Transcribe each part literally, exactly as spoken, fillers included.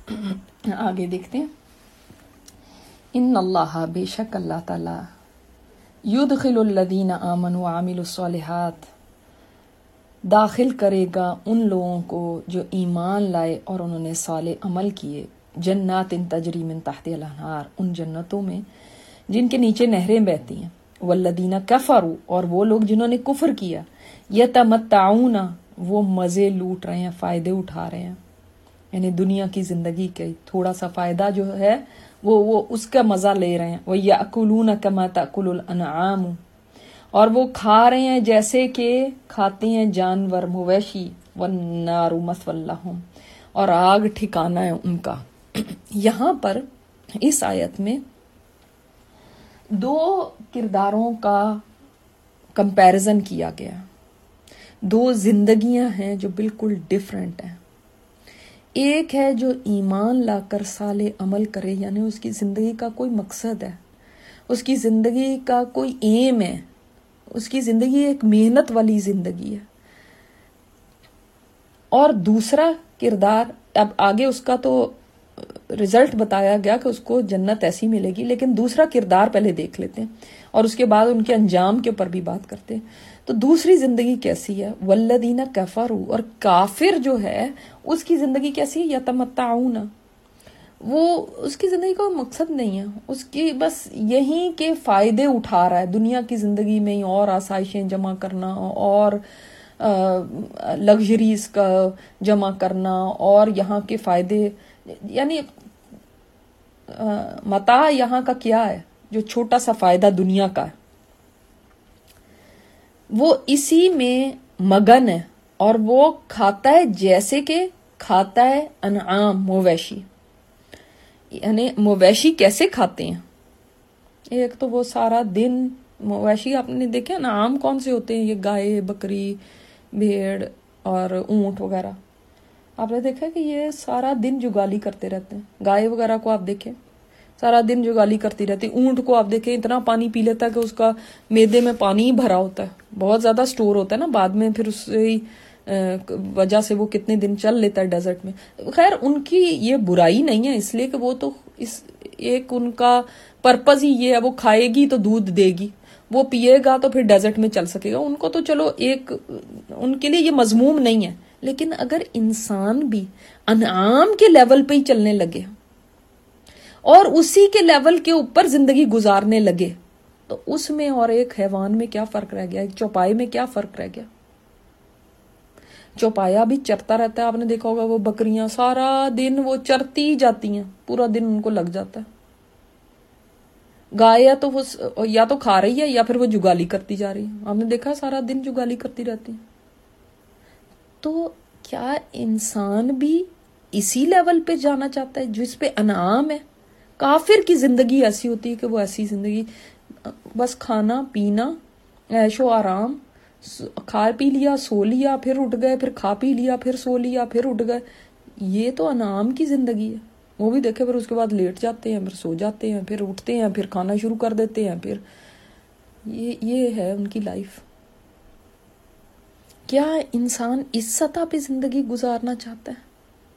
آگے دیکھتے ہیں. ان اللہ، بے شک اللہ تعالی، یدخل الذین آمنوا وعملوا الصالحات، داخل کرے گا ان لوگوں کو جو ایمان لائے اور انہوں نے صالح عمل کیے، جنات تجری من تحت الانہار، ان جنتوں میں جن کے نیچے نہریں بہتی ہیں. والذین کفروا، اور وہ لوگ جنہوں نے کفر کیا، یتمتعون، وہ مزے لوٹ رہے ہیں، فائدے اٹھا رہے ہیں، یعنی دنیا کی زندگی کے تھوڑا سا فائدہ جو ہے وہ وہ اس کا مزہ لے رہے ہیں. وَيَأْكُلُونَ كَمَا تَأْكُلُ الْأَنْعَامُ، اور وہ کھا رہے ہیں جیسے کہ کھاتے ہیں جانور، مویشی. وَالنَّارُ مَثْوًى لَهُمْ، اور آگ ٹھکانہ ہے ان کا. یہاں پر اس آیت میں دو کرداروں کا کمپیرزن کیا گیا، دو زندگیاں ہیں جو بالکل ڈیفرنٹ ہیں. ایک ہے جو ایمان لا کر صالح عمل کرے، یعنی اس کی زندگی کا کوئی مقصد ہے، اس کی زندگی کا کوئی ایم ہے، اس کی زندگی ایک محنت والی زندگی ہے. اور دوسرا کردار، اب آگے اس کا تو رزلٹ بتایا گیا کہ اس کو جنت ایسی ملے گی، لیکن دوسرا کردار پہلے دیکھ لیتے ہیں اور اس کے بعد ان کے انجام کے اوپر بھی بات کرتے ہیں. تو دوسری زندگی کیسی ہے؟ والذین کفروا، اور کافر جو ہے اس کی زندگی کیسی ہے؟ یتمتعون، وہ اس کی زندگی کا مقصد نہیں ہے، اس کی بس یہیں کے فائدے اٹھا رہا ہے، دنیا کی زندگی میں ہی اور آسائشیں جمع کرنا اور لگژریز کا جمع کرنا اور یہاں کے فائدے، یعنی متاع یہاں کا کیا ہے، جو چھوٹا سا فائدہ دنیا کا ہے وہ اسی میں مگن ہے. اور وہ کھاتا ہے جیسے کہ کھاتا ہے انعام، مویشی. یعنی مویشی کیسے کھاتے ہیں؟ ایک تو وہ سارا دن مویشی، آپ نے دیکھا انعام کون سے ہوتے ہیں؟ یہ گائے، بکری، بھیڑ اور اونٹ وغیرہ. آپ نے دیکھا کہ یہ سارا دن جگالی کرتے رہتے ہیں. گائے وغیرہ کو آپ دیکھیں سارا دن جگالی کرتی رہتی. اونٹ کو آپ دیکھیں اتنا پانی پی لیتا ہے کہ اس کا معدے میں پانی ہی بھرا ہوتا ہے، بہت زیادہ سٹور ہوتا ہے نا، بعد میں پھر اس وجہ سے وہ کتنے دن چل لیتا ہے ڈیزرٹ میں. خیر ان کی یہ برائی نہیں ہے، اس لیے کہ وہ تو اس ایک ان کا پرپز ہی یہ ہے، وہ کھائے گی تو دودھ دے گی، وہ پیے گا تو پھر ڈیزرٹ میں چل سکے گا. ان کو تو چلو ایک ان کے لیے یہ مذموم نہیں ہے. لیکن اگر انسان بھی انعام کے لیول پہ ہی چلنے لگے اور اسی کے لیول کے اوپر زندگی گزارنے لگے تو اس میں اور ایک حیوان میں کیا فرق رہ گیا؟ ایک چوپائے میں کیا فرق رہ گیا؟ چوپایا بھی چرتا رہتا ہے، آپ نے دیکھا ہوگا وہ بکریاں سارا دن وہ چرتی ہی جاتی ہیں، پورا دن ان کو لگ جاتا ہے. گائے تو وہ یا تو کھا رہی ہے یا پھر وہ جگالی کرتی جا رہی ہے، آپ نے دیکھا سارا دن جگالی کرتی رہتی ہے. تو کیا انسان بھی اسی لیول پہ جانا چاہتا ہے جس پہ انعام ہے؟ کافر کی زندگی ایسی ہوتی ہے کہ وہ ایسی زندگی بس کھانا پینا، عیش و آرام، کھا پی لیا سو لیا پھر اٹھ گئے، پھر کھا پی لیا پھر سو لیا پھر اٹھ گئے. یہ تو انعام کی زندگی ہے. وہ بھی دیکھے پھر اس کے بعد لیٹ جاتے ہیں، پھر سو جاتے ہیں، پھر اٹھتے ہیں، پھر کھانا شروع کر دیتے ہیں، پھر یہ یہ ہے ان کی لائف. کیا انسان اس سطح پہ زندگی گزارنا چاہتا ہے؟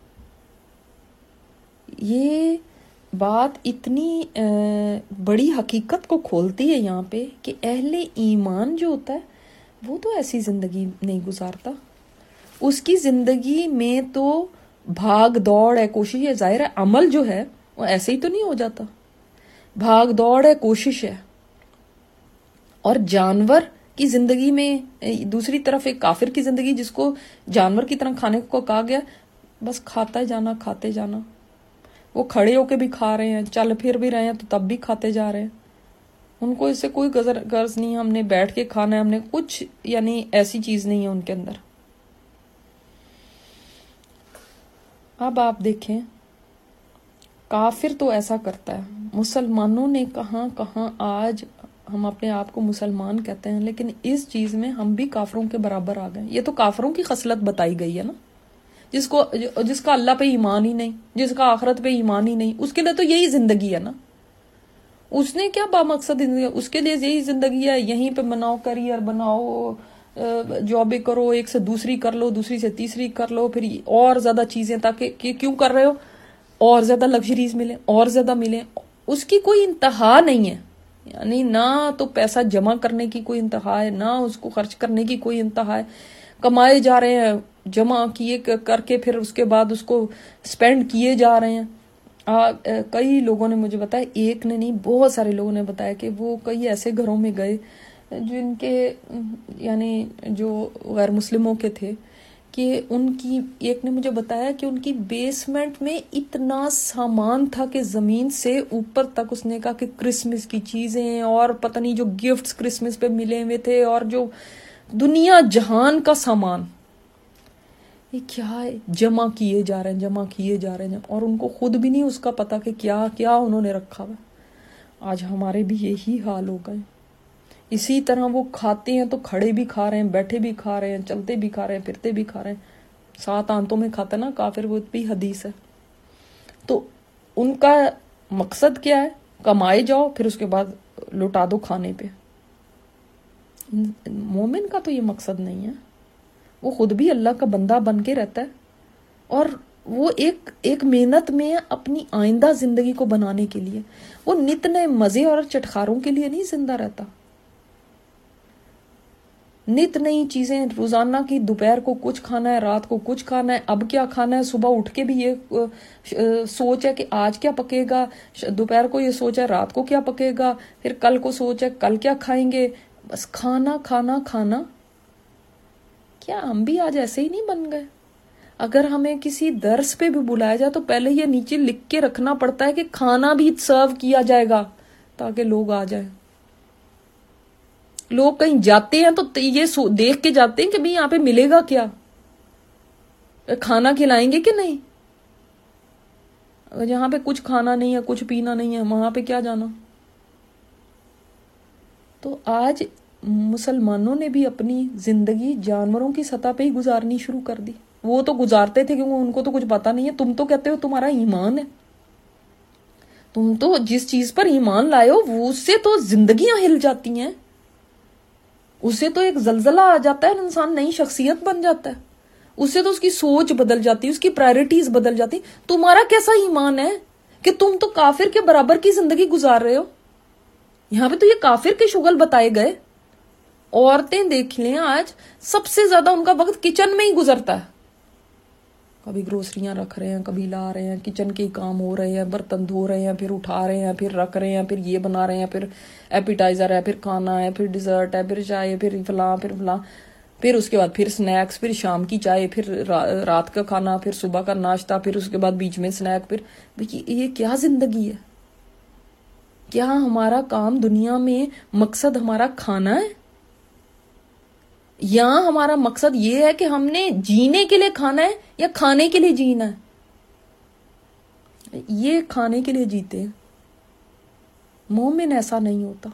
یہ بات اتنی بڑی حقیقت کو کھولتی ہے یہاں پہ کہ اہل ایمان جو ہوتا ہے وہ تو ایسی زندگی نہیں گزارتا. اس کی زندگی میں تو بھاگ دوڑ ہے، کوشش ہے. ظاہر ہے عمل جو ہے وہ ایسے ہی تو نہیں ہو جاتا، بھاگ دوڑ ہے، کوشش ہے. اور جانور کی زندگی میں دوسری طرف ایک کافر کی زندگی جس کو جانور کی طرح کھانے کو کہا گیا، بس کھاتا جانا کھاتے جانا. وہ کھڑے ہو کے بھی کھا رہے ہیں، چل پھر بھی رہے ہیں تو تب بھی کھاتے جا رہے ہیں. ان کو اس سے کوئی غرض نہیں، ہم نے بیٹھ کے کھانا ہے، ہم نے کچھ، یعنی ایسی چیز نہیں ہے ان کے اندر. اب آپ دیکھیں کافر تو ایسا کرتا ہے، مسلمانوں نے کہاں کہاں، آج ہم اپنے آپ کو مسلمان کہتے ہیں لیکن اس چیز میں ہم بھی کافروں کے برابر آ گئے. یہ تو کافروں کی خصلت بتائی گئی ہے نا، جس کو جس کا اللہ پہ ایمان ہی نہیں، جس کا آخرت پہ ایمان ہی نہیں، اس کے لیے تو یہی زندگی ہے نا. اس نے کیا بامقصد زندگی، اس کے لیے یہی زندگی ہے، یہیں پہ بناؤ کریئر بناؤ، جابیں کرو، ایک سے دوسری کر لو، دوسری سے تیسری کر لو، پھر اور زیادہ چیزیں، تاکہ کیوں کر رہے ہو؟ اور زیادہ لگژریز ملیں، اور زیادہ ملیں، اس کی کوئی انتہا نہیں ہے. یعنی نہ تو پیسہ جمع کرنے کی کوئی انتہا ہے، نہ اس کو خرچ کرنے کی کوئی انتہا ہے. کمائے جا رہے ہیں، جمع کیے کر کے پھر اس کے بعد اس کو سپینڈ کیے جا رہے ہیں. آ, کئی لوگوں نے مجھے بتایا، ایک نے نہیں بہت سارے لوگوں نے بتایا کہ وہ کئی ایسے گھروں میں گئے جن کے یعنی جو غیر مسلموں کے تھے، کہ ان کی، ایک نے مجھے بتایا کہ ان کی بیسمنٹ میں اتنا سامان تھا کہ زمین سے اوپر تک، اس نے کہا کہ کرسمس کی چیزیں اور پتہ نہیں جو گفٹس کرسمس پہ ملے ہوئے تھے اور جو دنیا جہان کا سامان، یہ کیا ہے، جمع کیے جا رہے ہیں جمع کیے جا رہے ہیں اور ان کو خود بھی نہیں اس کا پتا کہ کیا کیا انہوں نے رکھا ہوا. آج ہمارے بھی یہی حال ہو گئے. اسی طرح وہ کھاتے ہیں تو کھڑے بھی کھا رہے ہیں، بیٹھے بھی کھا رہے ہیں، چلتے بھی کھا رہے ہیں، پھرتے بھی کھا رہے ہیں. سات آنتوں میں کھاتا نا کافر، وہ بھی حدیث ہے. تو ان کا مقصد کیا ہے؟ کمائے جاؤ پھر اس کے بعد لٹا دو کھانے پہ. مومن کا تو یہ مقصد نہیں ہے. وہ خود بھی اللہ کا بندہ بن کے رہتا ہے اور وہ ایک ایک محنت میں اپنی آئندہ زندگی کو بنانے کے لیے. وہ نت نئے مزے اور چٹخاروں کے لیے نہیں زندہ رہتا. نت نئی چیزیں روزانہ کی، دوپہر کو کچھ کھانا ہے، رات کو کچھ کھانا ہے، اب کیا کھانا ہے. صبح اٹھ کے بھی یہ سوچ ہے کہ آج کیا پکے گا، دوپہر کو یہ سوچ ہے رات کو کیا پکے گا، پھر کل کو سوچ ہے کل کیا کھائیں گے. بس کھانا کھانا کھانا. کیا ہم بھی آج ایسے ہی نہیں بن گئے؟ اگر ہمیں کسی درس پہ بھی بلایا جائے تو پہلے یہ نیچے لکھ کے رکھنا پڑتا ہے کہ کھانا بھی سرو کیا جائے گا تاکہ لوگ آ جائیں. لوگ کہیں جاتے ہیں تو یہ دیکھ کے جاتے ہیں کہ بھئی یہاں پہ ملے گا کیا، کھانا کھلائیں گے کہ نہیں. اگر یہاں پہ کچھ کھانا نہیں ہے، کچھ پینا نہیں ہے، وہاں پہ کیا جانا. تو آج مسلمانوں نے بھی اپنی زندگی جانوروں کی سطح پہ ہی گزارنی شروع کر دی. وہ تو گزارتے تھے کیونکہ ان کو تو کچھ پتا نہیں ہے. تم تو کہتے ہو تمہارا ایمان ہے، تم تو جس چیز پر ایمان لائے ہو وہ اس سے تو زندگیاں ہل جاتی ہیں، اس سے تو ایک زلزلہ آ جاتا ہے، انسان نئی شخصیت بن جاتا ہے، اس سے تو اس کی سوچ بدل جاتی ہے، اس کی پرائرٹیز بدل جاتی. تمہارا کیسا ایمان ہے کہ تم تو کافر کے برابر کی زندگی گزار رہے ہو. یہاں پہ تو یہ کافر کے شغل بتائے گئے. عورتیں دیکھ لیں آج سب سے زیادہ ان کا وقت کچن میں ہی گزرتا ہے. کبھی گروسریاں رکھ رہے ہیں، کبھی لا رہے ہیں، کچن کے کام ہو رہے ہیں، برتن دھو رہے ہیں، پھر اٹھا رہے ہیں، پھر رکھ رہے ہیں، پھر یہ بنا رہے ہیں، پھر ایپیٹائزر ہے، پھر کھانا ہے، پھر ڈیزرٹ ہے، پھر چائے، پھر فلاں پھر فلاں، پھر اس کے بعد پھر سنیکس، پھر شام کی چائے، پھر رات کا کھانا، پھر صبح کا ناشتہ، پھر اس کے بعد بیچ میں سنیک. پھر یہ کیا زندگی ہے؟ کیا ہمارا کام دنیا میں مقصد ہمارا کھانا ہے، یا ہمارا مقصد یہ ہے کہ ہم نے جینے کے لیے کھانا ہے یا کھانے کے لیے جینا ہے؟ یہ کھانے کے لیے جیتے ہیں. مومن ایسا نہیں ہوتا.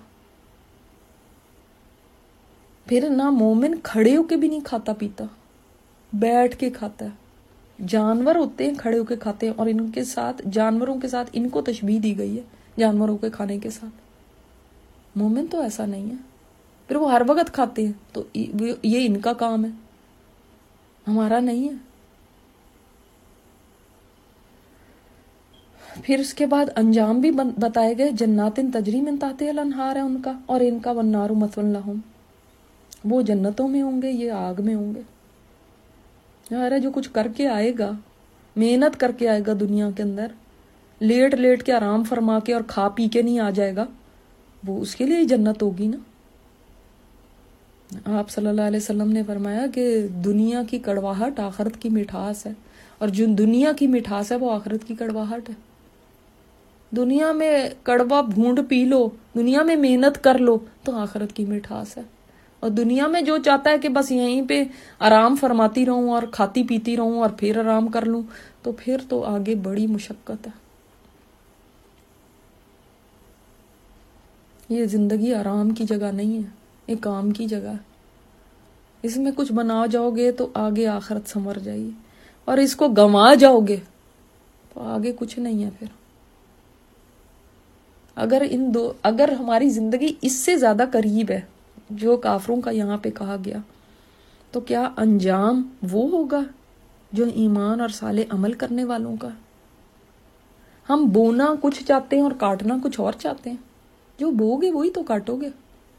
پھر نہ مومن کھڑے ہو کے بھی نہیں کھاتا پیتا، بیٹھ کے کھاتا ہے. جانور ہوتے ہیں کھڑے ہو کے کھاتے ہیں، اور ان کے ساتھ جانوروں کے ساتھ ان کو تشبیہ دی گئی ہے جانوروں کے کھانے کے ساتھ. مومن تو ایسا نہیں ہے. پھر وہ ہر وقت کھاتے ہیں تو یہ ان کا کام ہے، ہمارا نہیں ہے. پھر اس کے بعد انجام بھی بتائے گئے. جنات تجری من تحتہا الانہار ہے ان کا، اور ان کا والنار مثوی لہم. وہ جنتوں میں ہوں گے، یہ آگ میں ہوں گے. یار جو کچھ کر کے آئے گا، محنت کر کے آئے گا دنیا کے اندر، لیٹ لیٹ کے آرام فرما کے اور کھا پی کے نہیں آ جائے گا، وہ اس کے لیے ہی جنت ہوگی نا. آپ صلی اللہ علیہ وسلم نے فرمایا کہ دنیا کی کڑواہٹ آخرت کی مٹھاس ہے، اور جو دنیا کی مٹھاس ہے وہ آخرت کی کڑواہٹ ہے. دنیا میں کڑوا بھونڈ پی لو، دنیا میں محنت کر لو تو آخرت کی مٹھاس ہے. اور دنیا میں جو چاہتا ہے کہ بس یہیں پہ آرام فرماتی رہوں اور کھاتی پیتی رہوں اور پھر آرام کر لوں، تو پھر تو آگے بڑی مشقت ہے. یہ زندگی آرام کی جگہ نہیں ہے، یہ کام کی جگہ ہے. اس میں کچھ بنا جاؤ گے تو آگے آخرت سنور جائے گی، اور اس کو گنوا جاؤ گے تو آگے کچھ نہیں ہے. پھر اگر ان دو اگر ہماری زندگی اس سے زیادہ قریب ہے جو کافروں کا یہاں پہ کہا گیا، تو کیا انجام وہ ہوگا جو ایمان اور صالح عمل کرنے والوں کا؟ ہم بونا کچھ چاہتے ہیں اور کاٹنا کچھ اور چاہتے ہیں. جو بو گے وہی تو کاٹو گے.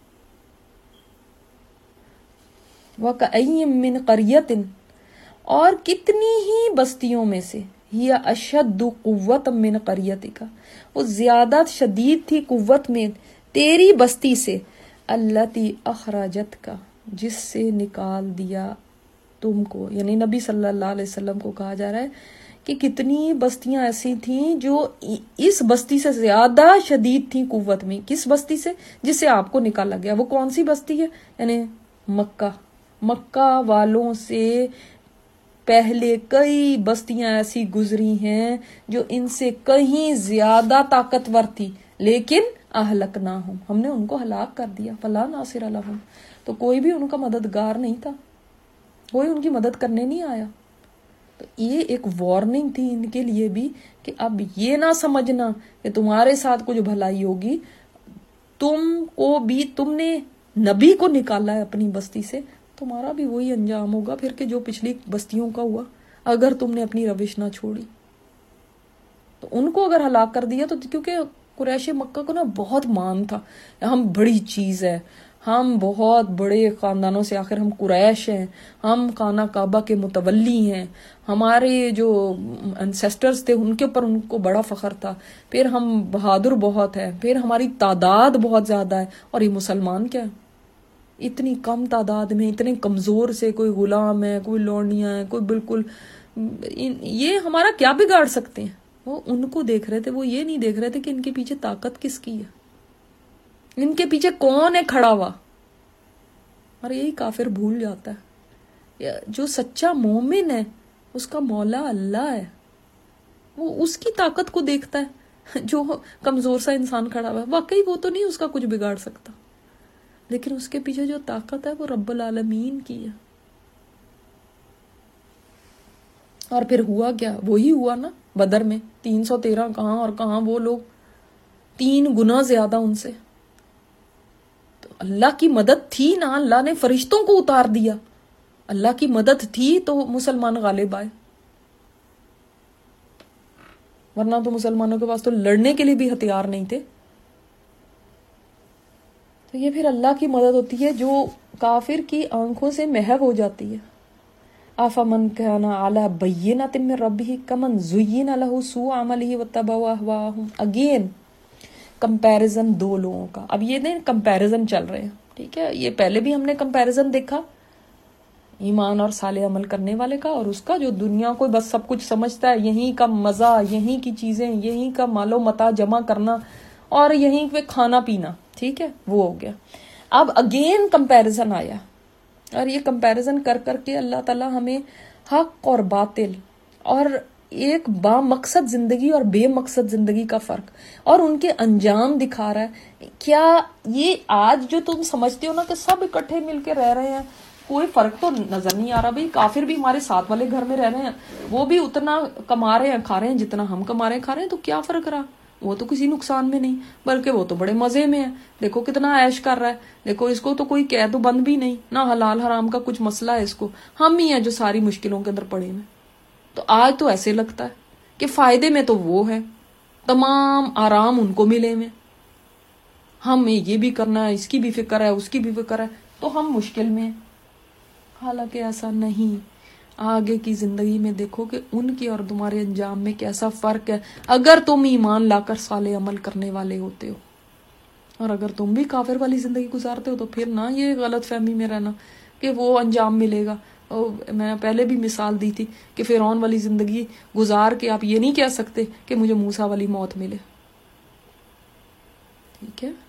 وَكَأَيٍّ مِّن قَرْيَةٍ، اور کتنی ہی بستیوں میں سے، ہی اشد قوت من قریتک، وہ زیادہ شدید تھی قوت میں تیری بستی سے، التی اخرجت کا، جس سے نکال دیا تم کو. یعنی نبی صلی اللہ علیہ وسلم کو کہا جا رہا ہے کہ کتنی بستیاں ایسی تھیں جو اس بستی سے زیادہ شدید تھیں قوت میں. کس بستی سے؟ جس سے آپ کو نکالا گیا. وہ کون سی بستی ہے؟ یعنی مکہ. مکہ والوں سے پہلے کئی بستیاں ایسی گزری ہیں جو ان سے کہیں زیادہ طاقتور تھی، لیکن اہلکناہم، ہم نے ان کو ہلاک کر دیا. فلا ناصر لہم، تو کوئی بھی ان کا مددگار نہیں تھا، کوئی ان کی مدد کرنے نہیں آیا. تو یہ ایک وارننگ تھی ان کے لیے بھی کہ اب یہ نہ سمجھنا کہ تمہارے ساتھ کچھ بھلائی ہوگی، تم کو بھی، تم نے نبی کو نکالا ہے اپنی بستی سے، تمہارا بھی وہی انجام ہوگا پھر کہ جو پچھلی بستیوں کا ہوا، اگر تم نے اپنی روش نہ چھوڑی. تو ان کو اگر ہلاک کر دیا تو، کیونکہ قریش مکہ کو نا بہت مان تھا، ہم بڑی چیز ہے، ہم بہت بڑے خاندانوں سے، آخر ہم قریش ہیں، ہم خانہ کعبہ کے متولی ہیں، ہمارے جو انسیسٹرز تھے ان کے اوپر ان کو بڑا فخر تھا، پھر ہم بہادر بہت ہیں، پھر ہماری تعداد بہت زیادہ ہے، اور یہ مسلمان کیا ہے اتنی کم تعداد میں، اتنے کمزور سے، کوئی غلام ہے، کوئی لونڈیاں ہیں، کوئی بالکل، یہ ہمارا کیا بگاڑ سکتے ہیں. وہ ان کو دیکھ رہے تھے، وہ یہ نہیں دیکھ رہے تھے کہ ان کے پیچھے طاقت کس کی ہے، ان کے پیچھے کون ہے کھڑا ہوا. اور یہی کافر بھول جاتا ہے. جو سچا مومن ہے اس کا مولا اللہ ہے، وہ اس کی طاقت کو دیکھتا ہے. جو کمزور سا انسان کھڑا ہوا ہے، واقعی وہ تو نہیں اس کا کچھ بگاڑ سکتا، لیکن اس کے پیچھے جو طاقت ہے وہ رب العالمین کی ہے. اور پھر ہوا کیا؟ وہی ہوا نا بدر میں، تین سو تیرہ کہاں اور کہاں وہ لوگ، تین گنا زیادہ ان سے. تو اللہ کی مدد تھی نا، اللہ نے فرشتوں کو اتار دیا، اللہ کی مدد تھی تو مسلمان غالب آئے، ورنہ تو مسلمانوں کے پاس تو لڑنے کے لیے بھی ہتھیار نہیں تھے. تو یہ پھر اللہ کی مدد ہوتی ہے جو کافر کی آنکھوں سے محو ہو جاتی ہے. آفمن کان علی بینۃ من ربہ کمن زین لہ سوء عملہ واتبعوا اہواءہم. اگین کمپیریزن دو لوگوں کا. اب یہ نہیں کمپیریزن چل رہے ہیں، ٹھیک ہے، یہ پہلے بھی ہم نے کمپیریزن دیکھا ایمان اور صالح عمل کرنے والے کا، اور اس کا جو دنیا کو بس سب کچھ سمجھتا ہے، یہیں کا مزہ، یہیں کی چیزیں، یہیں کا مال و متاع جمع کرنا اور یہیں پہ کھانا پینا، ٹھیک ہے، وہ ہو گیا. اب اگین کمپیریزن آیا، اور یہ کمپیریزن کر کر کے اللہ تعالیٰ ہمیں حق اور باطل اور ایک با مقصد زندگی اور بے مقصد زندگی کا فرق اور ان کے انجام دکھا رہا ہے. کیا یہ آج جو تم سمجھتے ہو نا کہ سب اکٹھے مل کے رہ رہے ہیں، کوئی فرق تو نظر نہیں آ رہا. بھائی کافر بھی ہمارے ساتھ والے گھر میں رہ رہے ہیں، وہ بھی اتنا کما رہے ہیں کھا رہے ہیں جتنا ہم کما رہے ہیں کھا رہے ہیں، تو کیا فرق رہا؟ وہ تو کسی نقصان میں نہیں، بلکہ وہ تو بڑے مزے میں ہے. دیکھو کتنا عیش کر رہا ہے، دیکھو اس کو تو کوئی قید و بند بھی نہیں، نہ حلال حرام کا کچھ مسئلہ ہے اس کو. ہم ہی ہیں جو ساری مشکلوں کے اندر پڑے ہیں. تو آج تو ایسے لگتا ہے کہ فائدے میں تو وہ ہے، تمام آرام ان کو ملے میں، ہمیں یہ بھی کرنا ہے، اس کی بھی فکر ہے، اس کی بھی فکر ہے، تو ہم مشکل میں ہیں. حالانکہ ایسا نہیں. آگے کی زندگی میں دیکھو کہ ان کے اور تمہارے انجام میں کیسا فرق ہے اگر تم ایمان لا کر صالح عمل کرنے والے ہوتے ہو. اور اگر تم بھی کافر والی زندگی گزارتے ہو تو پھر نہ یہ غلط فہمی میں رہنا کہ وہ انجام ملے گا. میں پہلے بھی مثال دی تھی کہ فرعون والی زندگی گزار کے آپ یہ نہیں کہہ سکتے کہ مجھے موسیٰ والی موت ملے. ٹھیک ہے.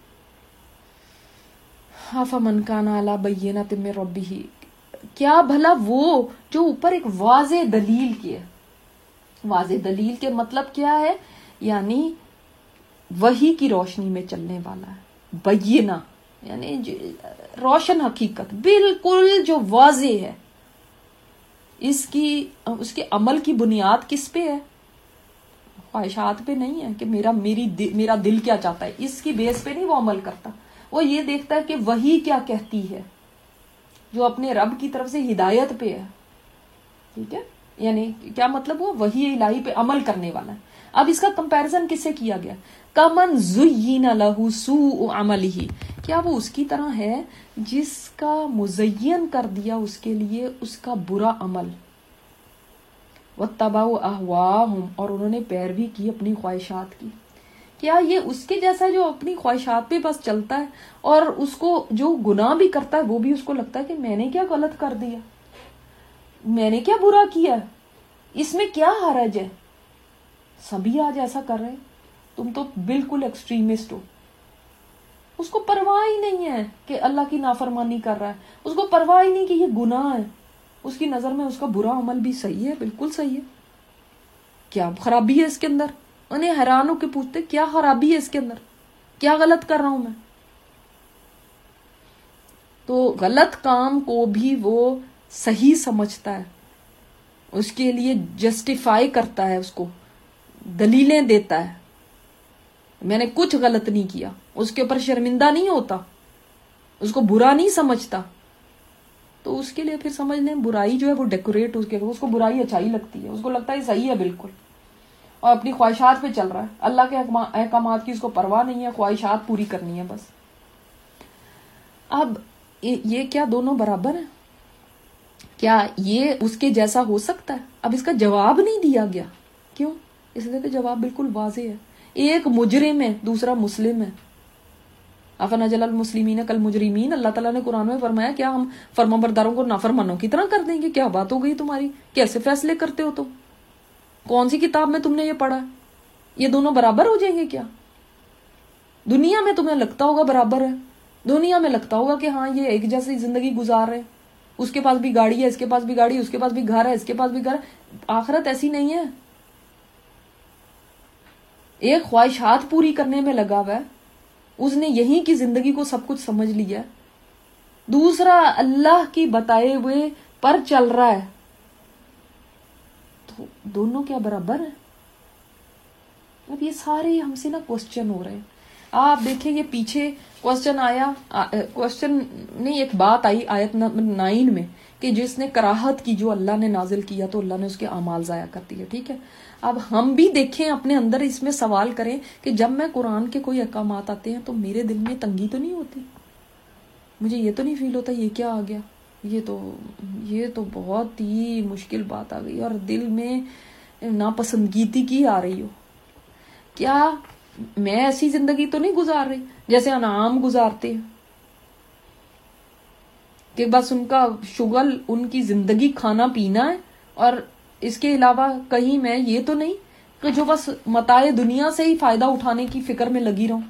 افمن کان علی بینۃ من ربہ، کیا بھلا وہ جو اوپر ایک واضح دلیل کی ہے. واضح دلیل کے مطلب کیا ہے؟ یعنی وحی کی روشنی میں چلنے والا ہے. بینہ یعنی روشن حقیقت بالکل جو واضح ہے. اس کی اس کے عمل کی بنیاد کس پہ ہے؟ خواہشات پہ نہیں ہے کہ میرا میری میرا دل کیا چاہتا ہے، اس کی بیس پہ نہیں وہ عمل کرتا. وہ یہ دیکھتا ہے کہ وحی کیا کہتی ہے، جو اپنے رب کی طرف سے ہدایت پہ ہے. ٹھیک ہے، یعنی کیا مطلب؟ وہ وحی الہی پہ عمل کرنے والا ہے. اب اس کا کمپیرزن کس سے کیا گیا؟ کمن زین لہ سوء عملہ، کیا وہ اس کی طرح ہے جس کا مزین کر دیا اس کے لیے اس کا برا عمل، واتبعوا اہواہم، اور انہوں نے پیروی کی اپنی خواہشات کی. کیا یہ اس کے جیسا جو اپنی خواہشات پہ بس چلتا ہے اور اس کو جو گناہ بھی کرتا ہے وہ بھی اس کو لگتا ہے کہ میں نے کیا غلط کر دیا، میں نے کیا برا کیا، اس میں کیا حرج ہے؟ سبھی آج ایسا کر رہے ہیں. تم تو بالکل ایکسٹریمسٹ ہو. اس کو پرواہ ہی نہیں ہے کہ اللہ کی نافرمانی کر رہا ہے، اس کو پرواہ ہی نہیں کہ یہ گناہ ہے. اس کی نظر میں اس کا برا عمل بھی صحیح ہے، بالکل صحیح ہے. کیا خرابی ہے اس کے اندر؟ انہیں حیران ہو کے پوچھتے کیا خرابی ہے اس کے اندر، کیا غلط کر رہا ہوں میں؟ تو غلط کام کو بھی وہ صحیح سمجھتا ہے، اس کے لیے جسٹیفائی کرتا ہے، اس کو دلیلیں دیتا ہے. میں نے کچھ غلط نہیں کیا، اس کے اوپر شرمندہ نہیں ہوتا، اس کو برا نہیں سمجھتا. تو اس کے لیے پھر سمجھ لیں برائی جو ہے وہ ڈیکوریٹ، اس کے اس کو برائی اچھائی لگتی ہے، اس کو لگتا ہے یہ صحیح ہے بالکل، اور اپنی خواہشات پہ چل رہا ہے. اللہ کے احکامات کی اس کو پرواہ نہیں ہے، خواہشات پوری کرنی ہے بس. اب یہ کیا دونوں برابر ہیں؟ کیا یہ اس کے جیسا ہو سکتا ہے؟ اب اس کا جواب نہیں دیا گیا. کیوں؟ اس لیے کہ جواب بالکل واضح ہے. ایک مجرم ہے، دوسرا مسلم ہے. افنجعل المسلمین کالمجرمین، اللہ تعالیٰ نے قرآن میں فرمایا کیا ہم فرمانبرداروں کو نافرمانوں کی طرح کر دیں گے؟ کیا بات ہو گئی تمہاری، کیسے فیصلے کرتے ہو تم؟ کون سی کتاب میں تم نے یہ پڑھا ہے؟ یہ دونوں برابر ہو جائیں گے کیا؟ دنیا میں تمہیں لگتا ہوگا برابر ہے، دنیا میں لگتا ہوگا کہ ہاں یہ ایک جیسی زندگی گزار رہے ہیں، اس کے پاس بھی گاڑی ہے، اس کے پاس بھی گاڑی، اس کے پاس بھی گھر ہے، اس کے پاس بھی گھر ہے. آخرت ایسی نہیں ہے. ایک خواہشات پوری کرنے میں لگا ہوا ہے، اس نے یہیں کی زندگی کو سب کچھ سمجھ لیا ہے. دوسرا اللہ کی بتائے ہوئے پر چل رہا ہے. تو دونوں کیا برابر ہیں؟ اب یہ سارے ہم سے نا کوسچن ہو رہے ہیں. آپ دیکھیں یہ پیچھے کوسچن آیا، کوسچن نہیں ایک بات آئی آیت نمبر نائن میں کہ جس نے کراہت کی جو اللہ نے نازل کیا تو اللہ نے اس کے اعمال ضائع کر دیے. ٹھیک ہے، اب ہم بھی دیکھیں اپنے اندر، اس میں سوال کریں کہ جب میں قرآن کے کوئی احکامات آتے ہیں تو میرے دل میں تنگی تو نہیں ہوتی؟ مجھے یہ تو نہیں فیل ہوتا یہ کیا آ گیا، یہ تو یہ تو بہت ہی مشکل بات آ گئی، اور دل میں ناپسندگی کی آ رہی ہو؟ کیا میں ایسی زندگی تو نہیں گزار رہی جیسے انعام گزارتے ہیں کہ بس ان کا شغل ان کی زندگی کھانا پینا ہے، اور اس کے علاوہ کہیں میں یہ تو نہیں کہ جو بس متاع دنیا سے ہی فائدہ اٹھانے کی فکر میں لگی رہوں.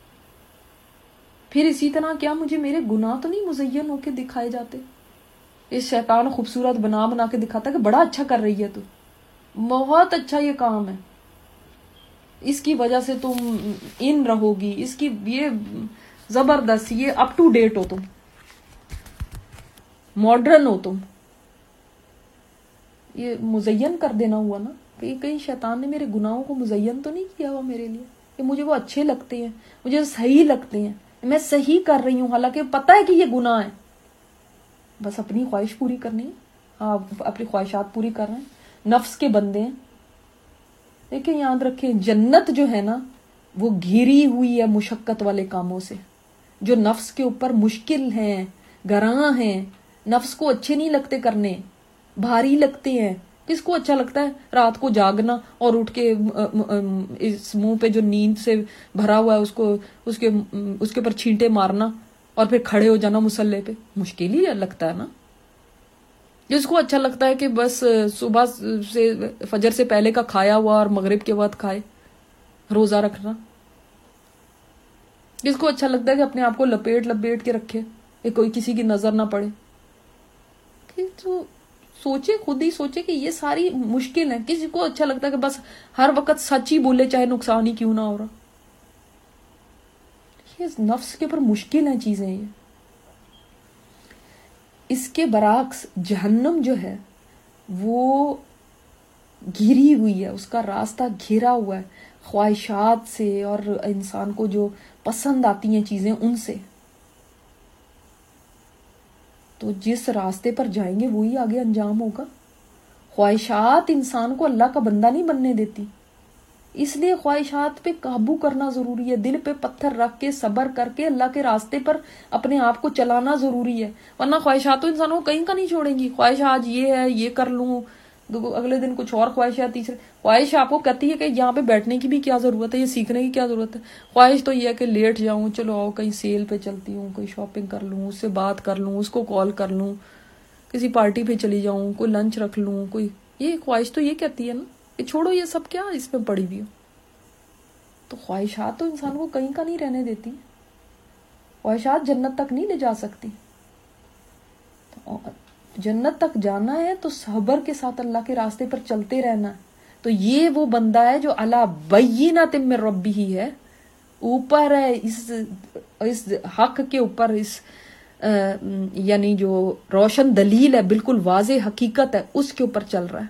پھر اسی طرح کیا مجھے میرے گناہ تو نہیں مزین ہو کے دکھائے جاتے؟ اس شیطان خوبصورت بنا بنا کے دکھاتا ہے کہ بڑا اچھا کر رہی ہے تو، بہت اچھا یہ کام ہے، اس کی وجہ سے تم ان رہو گی، اس کی یہ زبردست، یہ اپ ٹو ڈیٹ ہو، تم ماڈرن ہو، تم. یہ مزین کر دینا ہوا نا کہ کہیں شیطان نے میرے گناہوں کو مزین تو نہیں کیا ہوا میرے لیے کہ مجھے وہ اچھے لگتے ہیں، مجھے صحیح لگتے ہیں، میں صحیح کر رہی ہوں حالانکہ پتہ ہے کہ یہ گناہ ہے، بس اپنی خواہش پوری کرنی ہے. آپ اپنی خواہشات پوری کر رہے ہیں، نفس کے بندے ہیں. دیکھیں یاد رکھیں جنت جو ہے نا وہ گھری ہوئی ہے مشقت والے کاموں سے، جو نفس کے اوپر مشکل ہیں، گراں ہیں، نفس کو اچھے نہیں لگتے کرنے، بھاری لگتے ہیں. کس کو اچھا لگتا ہے رات کو جاگنا اور اٹھ کے اس منہ پہ جو نیند سے بھرا ہوا ہے اس کو اس کے اس کے اوپر چھینٹے مارنا اور پھر کھڑے ہو جانا مصلے پہ؟ مشکل ہی لگتا ہے نا. جس کو اچھا لگتا ہے کہ بس صبح سے فجر سے پہلے کا کھایا ہوا اور مغرب کے وقت کھائے، روزہ رکھنا. جس کو اچھا لگتا ہے کہ اپنے آپ کو لپیٹ لپیٹ کے رکھے کہ کوئی کسی کی نظر نہ پڑے. تو سوچے، خود ہی سوچے کہ یہ ساری مشکل ہیں. کسی کو اچھا لگتا ہے کہ بس ہر وقت سچ ہی بولے چاہے نقصان ہی کیوں نہ ہو رہا. یہ نفس کے اوپر مشکل ہیں چیزیں. یہ اس کے برعکس جہنم جو ہے وہ گھری ہوئی ہے، اس کا راستہ گھرا ہوا ہے خواہشات سے اور انسان کو جو پسند آتی ہیں چیزیں ان سے. تو جس راستے پر جائیں گے وہی آگے انجام ہوگا. خواہشات انسان کو اللہ کا بندہ نہیں بننے دیتی. اس لیے خواہشات پہ قابو کرنا ضروری ہے، دل پہ پتھر رکھ کے صبر کر کے اللہ کے راستے پر اپنے آپ کو چلانا ضروری ہے، ورنہ خواہشات تو انسانوں کو کہیں کا نہیں چھوڑیں گی. خواہش آج یہ ہے یہ کر لوں، اگلے دن کچھ اور خواہش ہے، تیسرے خواہش آپ کو کہتی ہے کہ یہاں پہ بیٹھنے کی بھی کیا ضرورت ہے، یہ سیکھنے کی کیا ضرورت ہے. خواہش تو یہ ہے کہ لیٹ جاؤں، چلو آؤ کہیں سیل پہ چلتی ہوں، کوئی شاپنگ کر لوں، اس سے بات کر لوں، اس کو کال کر لوں، کسی پارٹی پہ چلی جاؤں، کوئی لنچ رکھ لوں، کوئی یہ خواہش تو یہ کہتی ہے نا کہ چھوڑو یہ سب کیا اس میں پڑی ہوئی ہو. تو خواہشات تو انسان کو کہیں کا نہیں رہنے دیتی، خواہشات جنت تک نہیں لے جا سکتی. جنت تک جانا ہے تو صبر کے ساتھ اللہ کے راستے پر چلتے رہنا ہے. تو یہ وہ بندہ ہے جو علی بینۃ من ربہ ہے، اوپر ہے اس اس حق کے اوپر، اس یعنی جو روشن دلیل ہے، بالکل واضح حقیقت ہے، اس کے اوپر چل رہا ہے.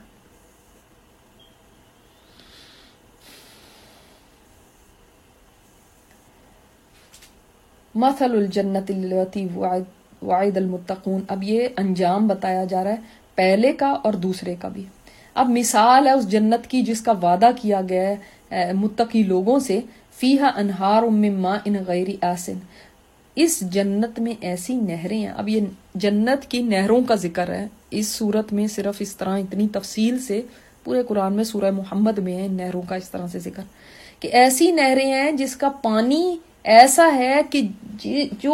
مثل الجنت التی وعد المتقون. اب یہ انجام بتایا جا رہا ہے پہلے کا اور دوسرے کا بھی. اب مثال ہے اس جنت کی جس کا وعدہ کیا گیا ہے متقی لوگوں سے. فیہا انہار من ماء غیر آسن. اس جنت میں ایسی نہریں ہیں. اب یہ جنت کی نہروں کا ذکر ہے اس صورت میں، صرف اس طرح اتنی تفصیل سے پورے قرآن میں سورہ محمد میں ہے نہروں کا اس طرح سے ذکر کہ ایسی نہریں ہیں جس کا پانی ایسا ہے کہ جو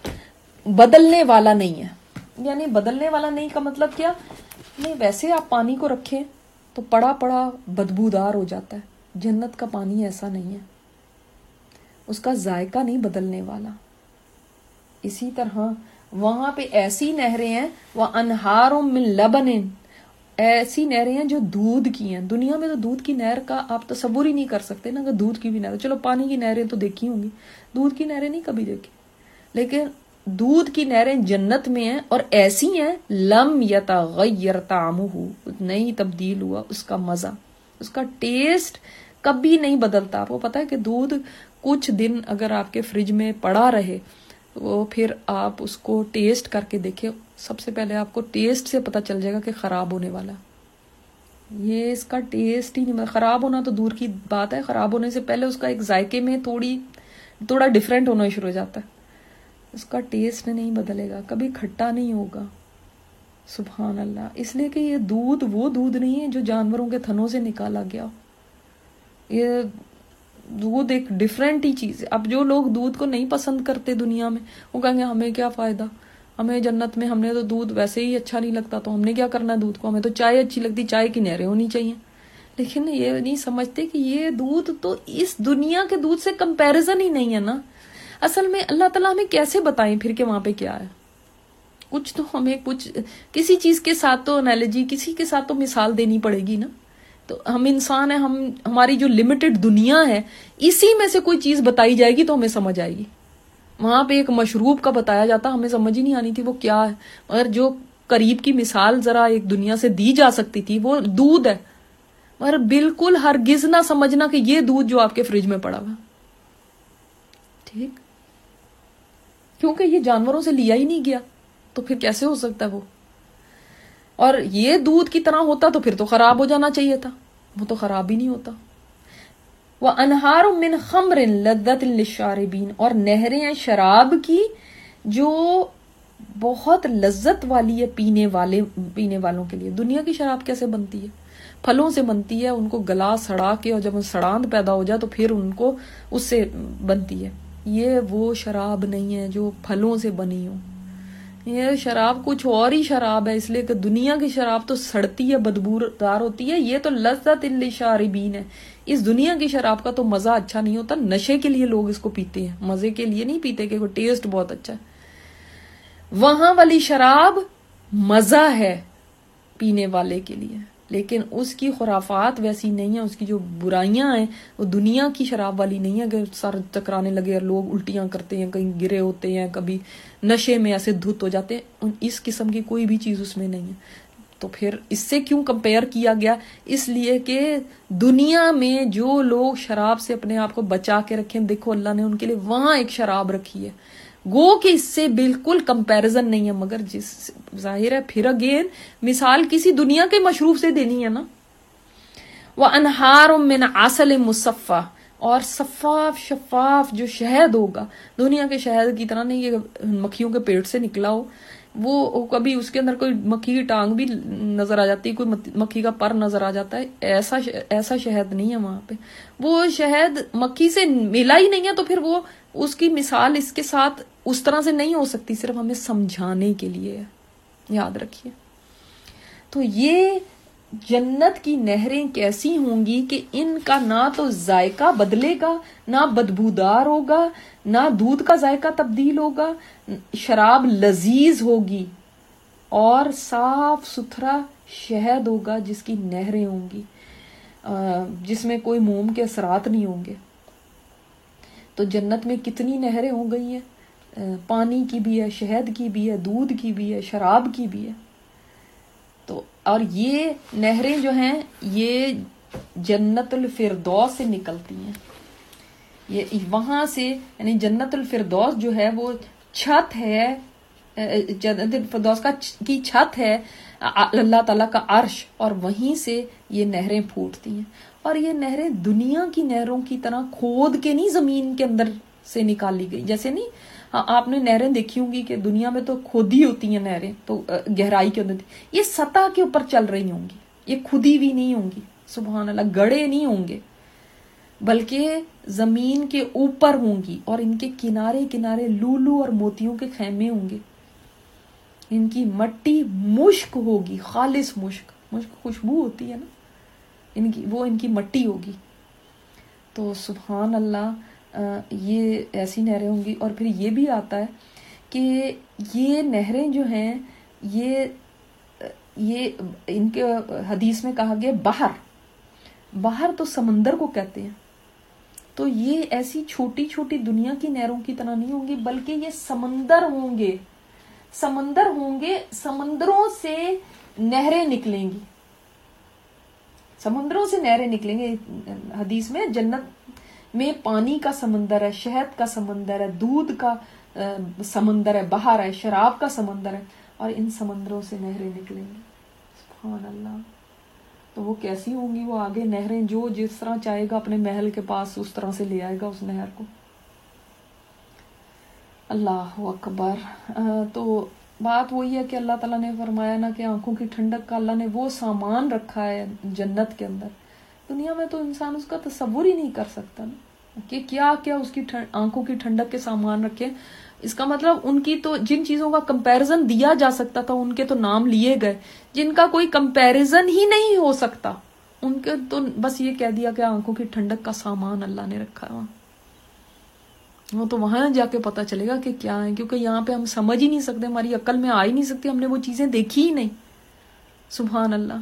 بدلنے والا نہیں ہے. یعنی بدلنے والا نہیں کا مطلب کیا؟ نہیں ویسے آپ پانی کو رکھیں تو پڑا پڑا بدبودار ہو جاتا ہے. جنت کا پانی ایسا نہیں ہے، اس کا ذائقہ نہیں بدلنے والا. اسی طرح وہاں پہ ایسی نہریں ہیں وَأَنْهَارٌ مِّن لَبَنٍ. ایسی نہریں ہیں جو دودھ کی ہیں. دنیا میں تو دودھ کی نہر کا آپ تصور ہی نہیں کر سکتے نا کہ دودھ کی بھی نہر. چلو پانی کی نہریں تو دیکھی ہوں گی، دودھ کی نہریں نہیں کبھی دیکھی. لیکن دودھ کی نہریں جنت میں ہیں اور ایسی ہیں لم یتغیر طعمہ، نہیں تبدیل ہوا اس کا مزہ، اس کا ٹیسٹ کبھی نہیں بدلتا. آپ کو پتا ہے کہ دودھ کچھ دن اگر آپ کے فریج میں پڑا رہے وہ پھر آپ اس کو ٹیسٹ کر کے دیکھیں، سب سے پہلے آپ کو ٹیسٹ سے پتہ چل جائے گا کہ خراب ہونے والا. یہ اس کا ٹیسٹ ہی نہیں، خراب ہونا تو دور کی بات ہے، خراب ہونے سے پہلے اس کا ایک ذائقے میں تھوڑی تھوڑا ڈیفرنٹ ہونا شروع ہو جاتا ہے. اس کا ٹیسٹ نہیں بدلے گا، کبھی کھٹا نہیں ہوگا. سبحان اللہ. اس لیے کہ یہ دودھ وہ دودھ نہیں ہے جو جانوروں کے تھنوں سے نکالا گیا. یہ دودھ ایک ڈیفرنٹ ہی چیز ہے. اب جو لوگ دودھ کو نہیں پسند کرتے دنیا میں، وہ کہیں گے ہمیں کیا فائدہ، ہمیں جنت میں ہم نے تو دودھ ویسے ہی اچھا نہیں لگتا تو ہم نے کیا کرنا دودھ کو، ہمیں تو چائے اچھی لگتی، چائے کی نہریں ہونی چاہیے. لیکن یہ نہیں سمجھتے کہ یہ دودھ تو اس دنیا کے دودھ سے کمپیریزن ہی نہیں ہے نا. اصل میں اللہ تعالیٰ ہمیں کیسے بتائیں پھر کہ وہاں پہ کیا ہے. کچھ تو ہمیں کچھ کسی چیز کے ساتھ تو انالوجی، کسی کے ساتھ تو مثال دینی پڑے گی نا. تو ہم انسان ہیں، ہم ہماری جو لمیٹڈ دنیا ہے اسی میں سے کوئی چیز بتائی جائے گی تو ہمیں سمجھ آئے گی. وہاں پہ ایک مشروب کا بتایا جاتا، ہمیں سمجھ ہی نہیں آنی تھی وہ کیا ہے، مگر جو قریب کی مثال ذرا ایک دنیا سے دی جا سکتی تھی وہ دودھ ہے. مگر بالکل ہرگز نہ سمجھنا کہ یہ دودھ جو آپ کے فریج میں پڑا ہوا، ٹھیک، کیونکہ یہ جانوروں سے لیا ہی نہیں گیا تو پھر کیسے ہو سکتا ہے وہ. اور یہ دودھ کی طرح ہوتا تو پھر تو خراب ہو جانا چاہیے تھا، وہ تو خراب ہی نہیں ہوتا. وَأَنْهَارٌ مِّنْ خَمْرٍ لَذَّةٍ لِلشَّارِبِينَ. اور نہریں ہیں شراب کی جو بہت لذت والی ہے پینے والے پینے والوں کے لیے. دنیا کی شراب کیسے بنتی ہے؟ پھلوں سے بنتی ہے، ان کو گلا سڑا کے، اور جب سڑاند پیدا ہو جائے تو پھر ان کو اس سے بنتی ہے. یہ وہ شراب نہیں ہے جو پھلوں سے بنی ہو. یہ شراب کچھ اور ہی شراب ہے. اس لیے کہ دنیا کی شراب تو سڑتی ہے، بدبودار ہوتی ہے. یہ تو لذت للشاربین ہے. اس دنیا کی شراب کا تو مزہ اچھا نہیں ہوتا. نشے کے لیے لوگ اس کو پیتے ہیں، مزے کے لیے نہیں پیتے کہ وہ ٹیسٹ بہت اچھا ہے. وہاں والی شراب مزہ ہے پینے والے کے لیے، لیکن اس کی خرافات ویسی نہیں ہے، اس کی جو برائیاں ہیں وہ دنیا کی شراب والی نہیں ہے کہ سر چکرانے لگے اور لوگ الٹیاں کرتے ہیں، کہیں گرے ہوتے ہیں، کبھی نشے میں ایسے دھت ہو جاتے ہیں. اس قسم کی کوئی بھی چیز اس میں نہیں ہے. تو پھر اس سے کیوں کمپیئر کیا گیا؟ اس لیے کہ دنیا میں جو لوگ شراب سے اپنے آپ کو بچا کے رکھیں، دیکھو اللہ نے ان کے لیے وہاں ایک شراب رکھی ہے، گو کہ اس سے بالکل کمپیریزن نہیں ہے. مگر جس ظاہر ہے پھر اگین مثال کسی دنیا کے مشروب سے دینی ہے نا. وانہار من عسل مصفا، اور صفاف شفاف جو شہد ہوگا، دنیا کے شہد کی طرح نہیں یہ مکھیوں کے پیٹ سے نکلا ہو، وہ کبھی اس کے اندر کوئی مکھی کی ٹانگ بھی نظر آ جاتی ہے، کوئی مکھی کا پر نظر آ جاتا ہے، ایسا ایسا شہد نہیں ہے وہاں پہ. وہ شہد مکھی سے ملا ہی نہیں ہے، تو پھر وہ اس کی مثال اس کے ساتھ اس طرح سے نہیں ہو سکتی، صرف ہمیں سمجھانے کے لیے ہے، یاد رکھیے. تو یہ جنت کی نہریں کیسی ہوں گی کہ ان کا نہ تو ذائقہ بدلے گا، نہ بدبودار ہوگا، نہ دودھ کا ذائقہ تبدیل ہوگا، شراب لذیذ ہوگی اور صاف ستھرا شہد ہوگا جس کی نہریں ہوں گی، جس میں کوئی موم کے اثرات نہیں ہوں گے. تو جنت میں کتنی نہریں ہو گئی ہیں، پانی کی بھی ہے، شہد کی بھی ہے، دودھ کی بھی ہے، شراب کی بھی ہے. تو اور یہ نہریں جو ہیں یہ جنت الفردوس سے نکلتی ہیں. یہ وہاں سے یعنی جنت الفردوس جو ہے وہ چھت ہے، جنت الفردوس کا کی چھت ہے اللہ تعالیٰ کا عرش، اور وہیں سے یہ نہریں پھوٹتی ہیں. اور یہ نہریں دنیا کی نہروں کی طرح کھود کے نہیں زمین کے اندر سے نکالی گئی. جیسے نہیں آپ نے نہریں دیکھی ہوں گی کہ دنیا میں تو کھودی ہوتی ہیں نہریں، تو گہرائی کے اندر، یہ سطح کے اوپر چل رہی ہوں گی، یہ کھودی بھی نہیں ہوں گی، سبحان اللہ، گڑے نہیں ہوں گے، بلکہ زمین کے اوپر ہوں گی. اور ان کے کنارے کنارے لولو اور موتیوں کے خیمے ہوں گے. ان کی مٹی مشک ہوگی، خالص مشک، مشک خوشبو ہوتی ہے نا، ان کی وہ ان کی مٹی ہوگی. تو سبحان اللہ، یہ ایسی نہریں ہوں گی. اور پھر یہ بھی آتا ہے کہ یہ نہریں جو ہیں یہ یہ ان کے حدیث میں کہا گیا بحر، بحر تو سمندر کو کہتے ہیں. تو یہ ایسی چھوٹی چھوٹی دنیا کی نہروں کی طرح نہیں ہوں گی، بلکہ یہ سمندر ہوں گے، سمندر ہوں گے، سمندروں سے نہریں نکلیں گی، سمندروں سے نہریں نکلیں گے. حدیث میں جنت میں پانی کا سمندر ہے، شہد کا سمندر ہے، دودھ کا سمندر ہے، بحر ہے، شراب کا سمندر ہے، اور ان سمندروں سے نہریں نکلیں گی. سبحان اللہ. تو وہ کیسی ہوں گی وہ آگے نہریں، جو جس طرح چاہے گا اپنے محل کے پاس اس طرح سے لے آئے گا اس نہر کو. اللہ اکبر. تو بات وہی ہے کہ اللہ تعالیٰ نے فرمایا نا کہ آنکھوں کی ٹھنڈک کا اللہ نے وہ سامان رکھا ہے جنت کے اندر. دنیا میں تو انسان اس کا تصور ہی نہیں کر سکتا نا کہ کیا کیا اس کی آنکھوں کی ٹھنڈک کے سامان رکھے. اس کا مطلب ان کی تو جن چیزوں کا کمپیریزن دیا جا سکتا تھا ان کے تو نام لیے گئے، جن کا کوئی کمپیریزن ہی نہیں ہو سکتا ان کے تو بس یہ کہہ دیا کہ آنکھوں کی ٹھنڈک کا سامان اللہ نے رکھا ہے وہاں. وہ تو وہاں جا کے پتا چلے گا کہ کیا ہے، کیونکہ یہاں پہ ہم سمجھ ہی نہیں سکتے، ہماری عقل میں آ ہی نہیں سکتی، ہم نے وہ چیزیں دیکھی ہی نہیں. سبحان اللہ.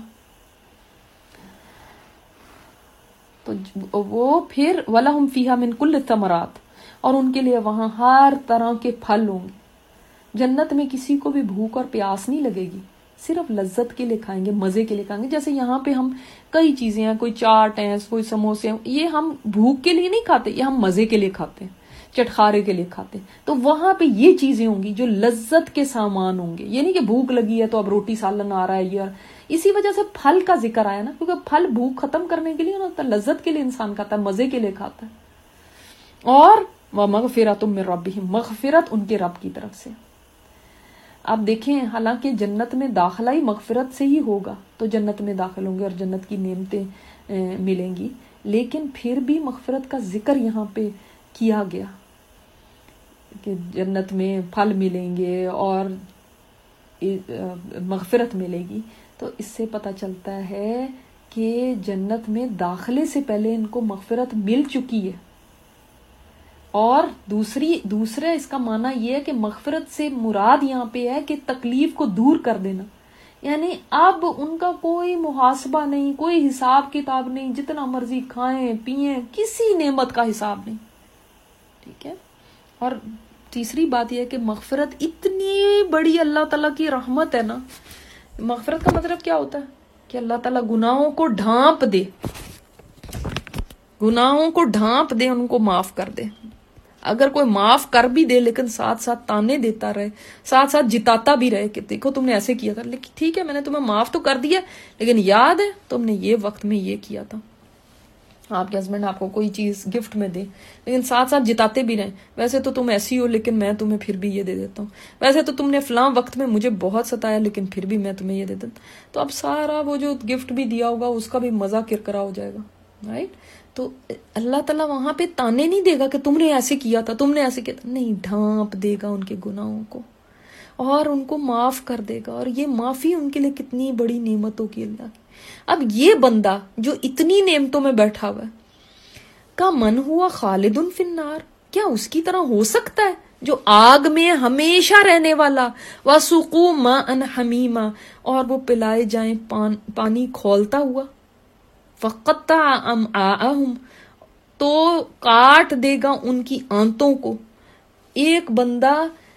تو وہ پھر وَلَهُمْ فِيهَا مِنْ كُلِّ الثَّمَرَاتِ، اور ان کے لیے وہاں ہر طرح کے پھل ہوں گے. جنت میں کسی کو بھی بھوک اور پیاس نہیں لگے گی، صرف لذت کے لیے کھائیں گے، مزے کے لیے کھائیں گے. جیسے یہاں پہ ہم کئی چیزیں ہیں، کوئی چاٹ ہیں، کوئی سموسے ہیں، یہ ہم بھوک کے لیے نہیں کھاتے، یہ ہم مزے کے لیے کھاتے ہیں، چٹخارے کے لیے کھاتے ہیں. تو وہاں پہ یہ چیزیں ہوں گی جو لذت کے سامان ہوں گے. یہ نہیں کہ بھوک لگی ہے تو اب روٹی سالن آ رہا ہے. یہ اسی وجہ سے پھل کا ذکر آیا نا، کیونکہ پھل بھوک ختم کرنے کے لیے ہوتا ہے، لذت کے لیے انسان کھاتا ہے، مزے کے لیے کھاتا ہے. اور وَمَغْفِرَةٌ مِّن رَّبِّهِمْ، مغفرت ان کے رب کی طرف سے. آپ دیکھیں حالانکہ جنت میں داخلہ ہی مغفرت سے ہی ہوگا، تو جنت میں داخل ہوں گے اور جنت کی نعمتیں ملیں گی، لیکن پھر بھی مغفرت کا ذکر یہاں پہ کیا گیا کہ جنت میں پھل ملیں گے اور مغفرت ملے گی. تو اس سے پتہ چلتا ہے کہ جنت میں داخلے سے پہلے ان کو مغفرت مل چکی ہے. اور دوسری دوسرا اس کا معنی یہ ہے کہ مغفرت سے مراد یہاں پہ ہے کہ تکلیف کو دور کر دینا، یعنی اب ان کا کوئی محاسبہ نہیں، کوئی حساب کتاب نہیں، جتنا مرضی کھائیں پیئیں، کسی نعمت کا حساب نہیں. ٹھیک ہے. اور تیسری بات یہ ہے کہ مغفرت اتنی بڑی اللہ تعالیٰ کی رحمت ہے نا. مغفرت کا مطلب کیا ہوتا ہے کہ اللہ تعالیٰ گناہوں کو ڈھانپ دے، گناہوں کو ڈھانپ دے، ان کو معاف کر دے. اگر کوئی معاف کر بھی دے لیکن ساتھ ساتھ تانے دیتا رہے، ساتھ ساتھ جتاتا بھی رہے کہ دیکھو تم نے ایسے کیا تھا، لیکن ٹھیک ہے میں نے تمہیں معاف تو کر دیا لیکن یاد ہے تم نے یہ وقت میں یہ کیا تھا. آپ کے ہسبینڈ آپ کو کوئی چیز گفٹ میں دے لیکن ساتھ ساتھ جتاتے بھی رہیں، ویسے تو تم ایسی ہو لیکن میں تمہیں پھر بھی یہ دے دیتا ہوں، ویسے تو تم نے فلاں وقت میں مجھے بہت ستایا لیکن پھر بھی میں تمہیں یہ دے دیتا ہوں. تو اب سارا وہ جو گفٹ بھی دیا ہوگا اس کا بھی مزہ کرکرا ہو جائے گا، رائٹ. تو اللہ تعالیٰ وہاں پہ تانے نہیں دے گا کہ تم نے ایسے کیا تھا، تم نے ایسے کیا تھا، نہیں، ڈھانپ دے گا ان کے گناہوں کو اور ان کو معاف کر دے گا. اور یہ معافی ان کے لیے کتنی بڑی نعمتوں کی اللہ کی. اب یہ بندہ جو اتنی نعمتوں میں بیٹھا ہوا ہے، کا من ہوا خالد فی النار، کیا اس کی طرح ہو سکتا ہے جو آگ میں ہمیشہ رہنے والا، وَسُقُوا مَاءً حَمِيمًا، اور وہ پلائے جائیں پان پانی کھولتا ہوا، فَقَطَّعَ أَمْعَاءَهُمْ، تو کاٹ دے گا ان کی آنتوں کو. ایک بندہ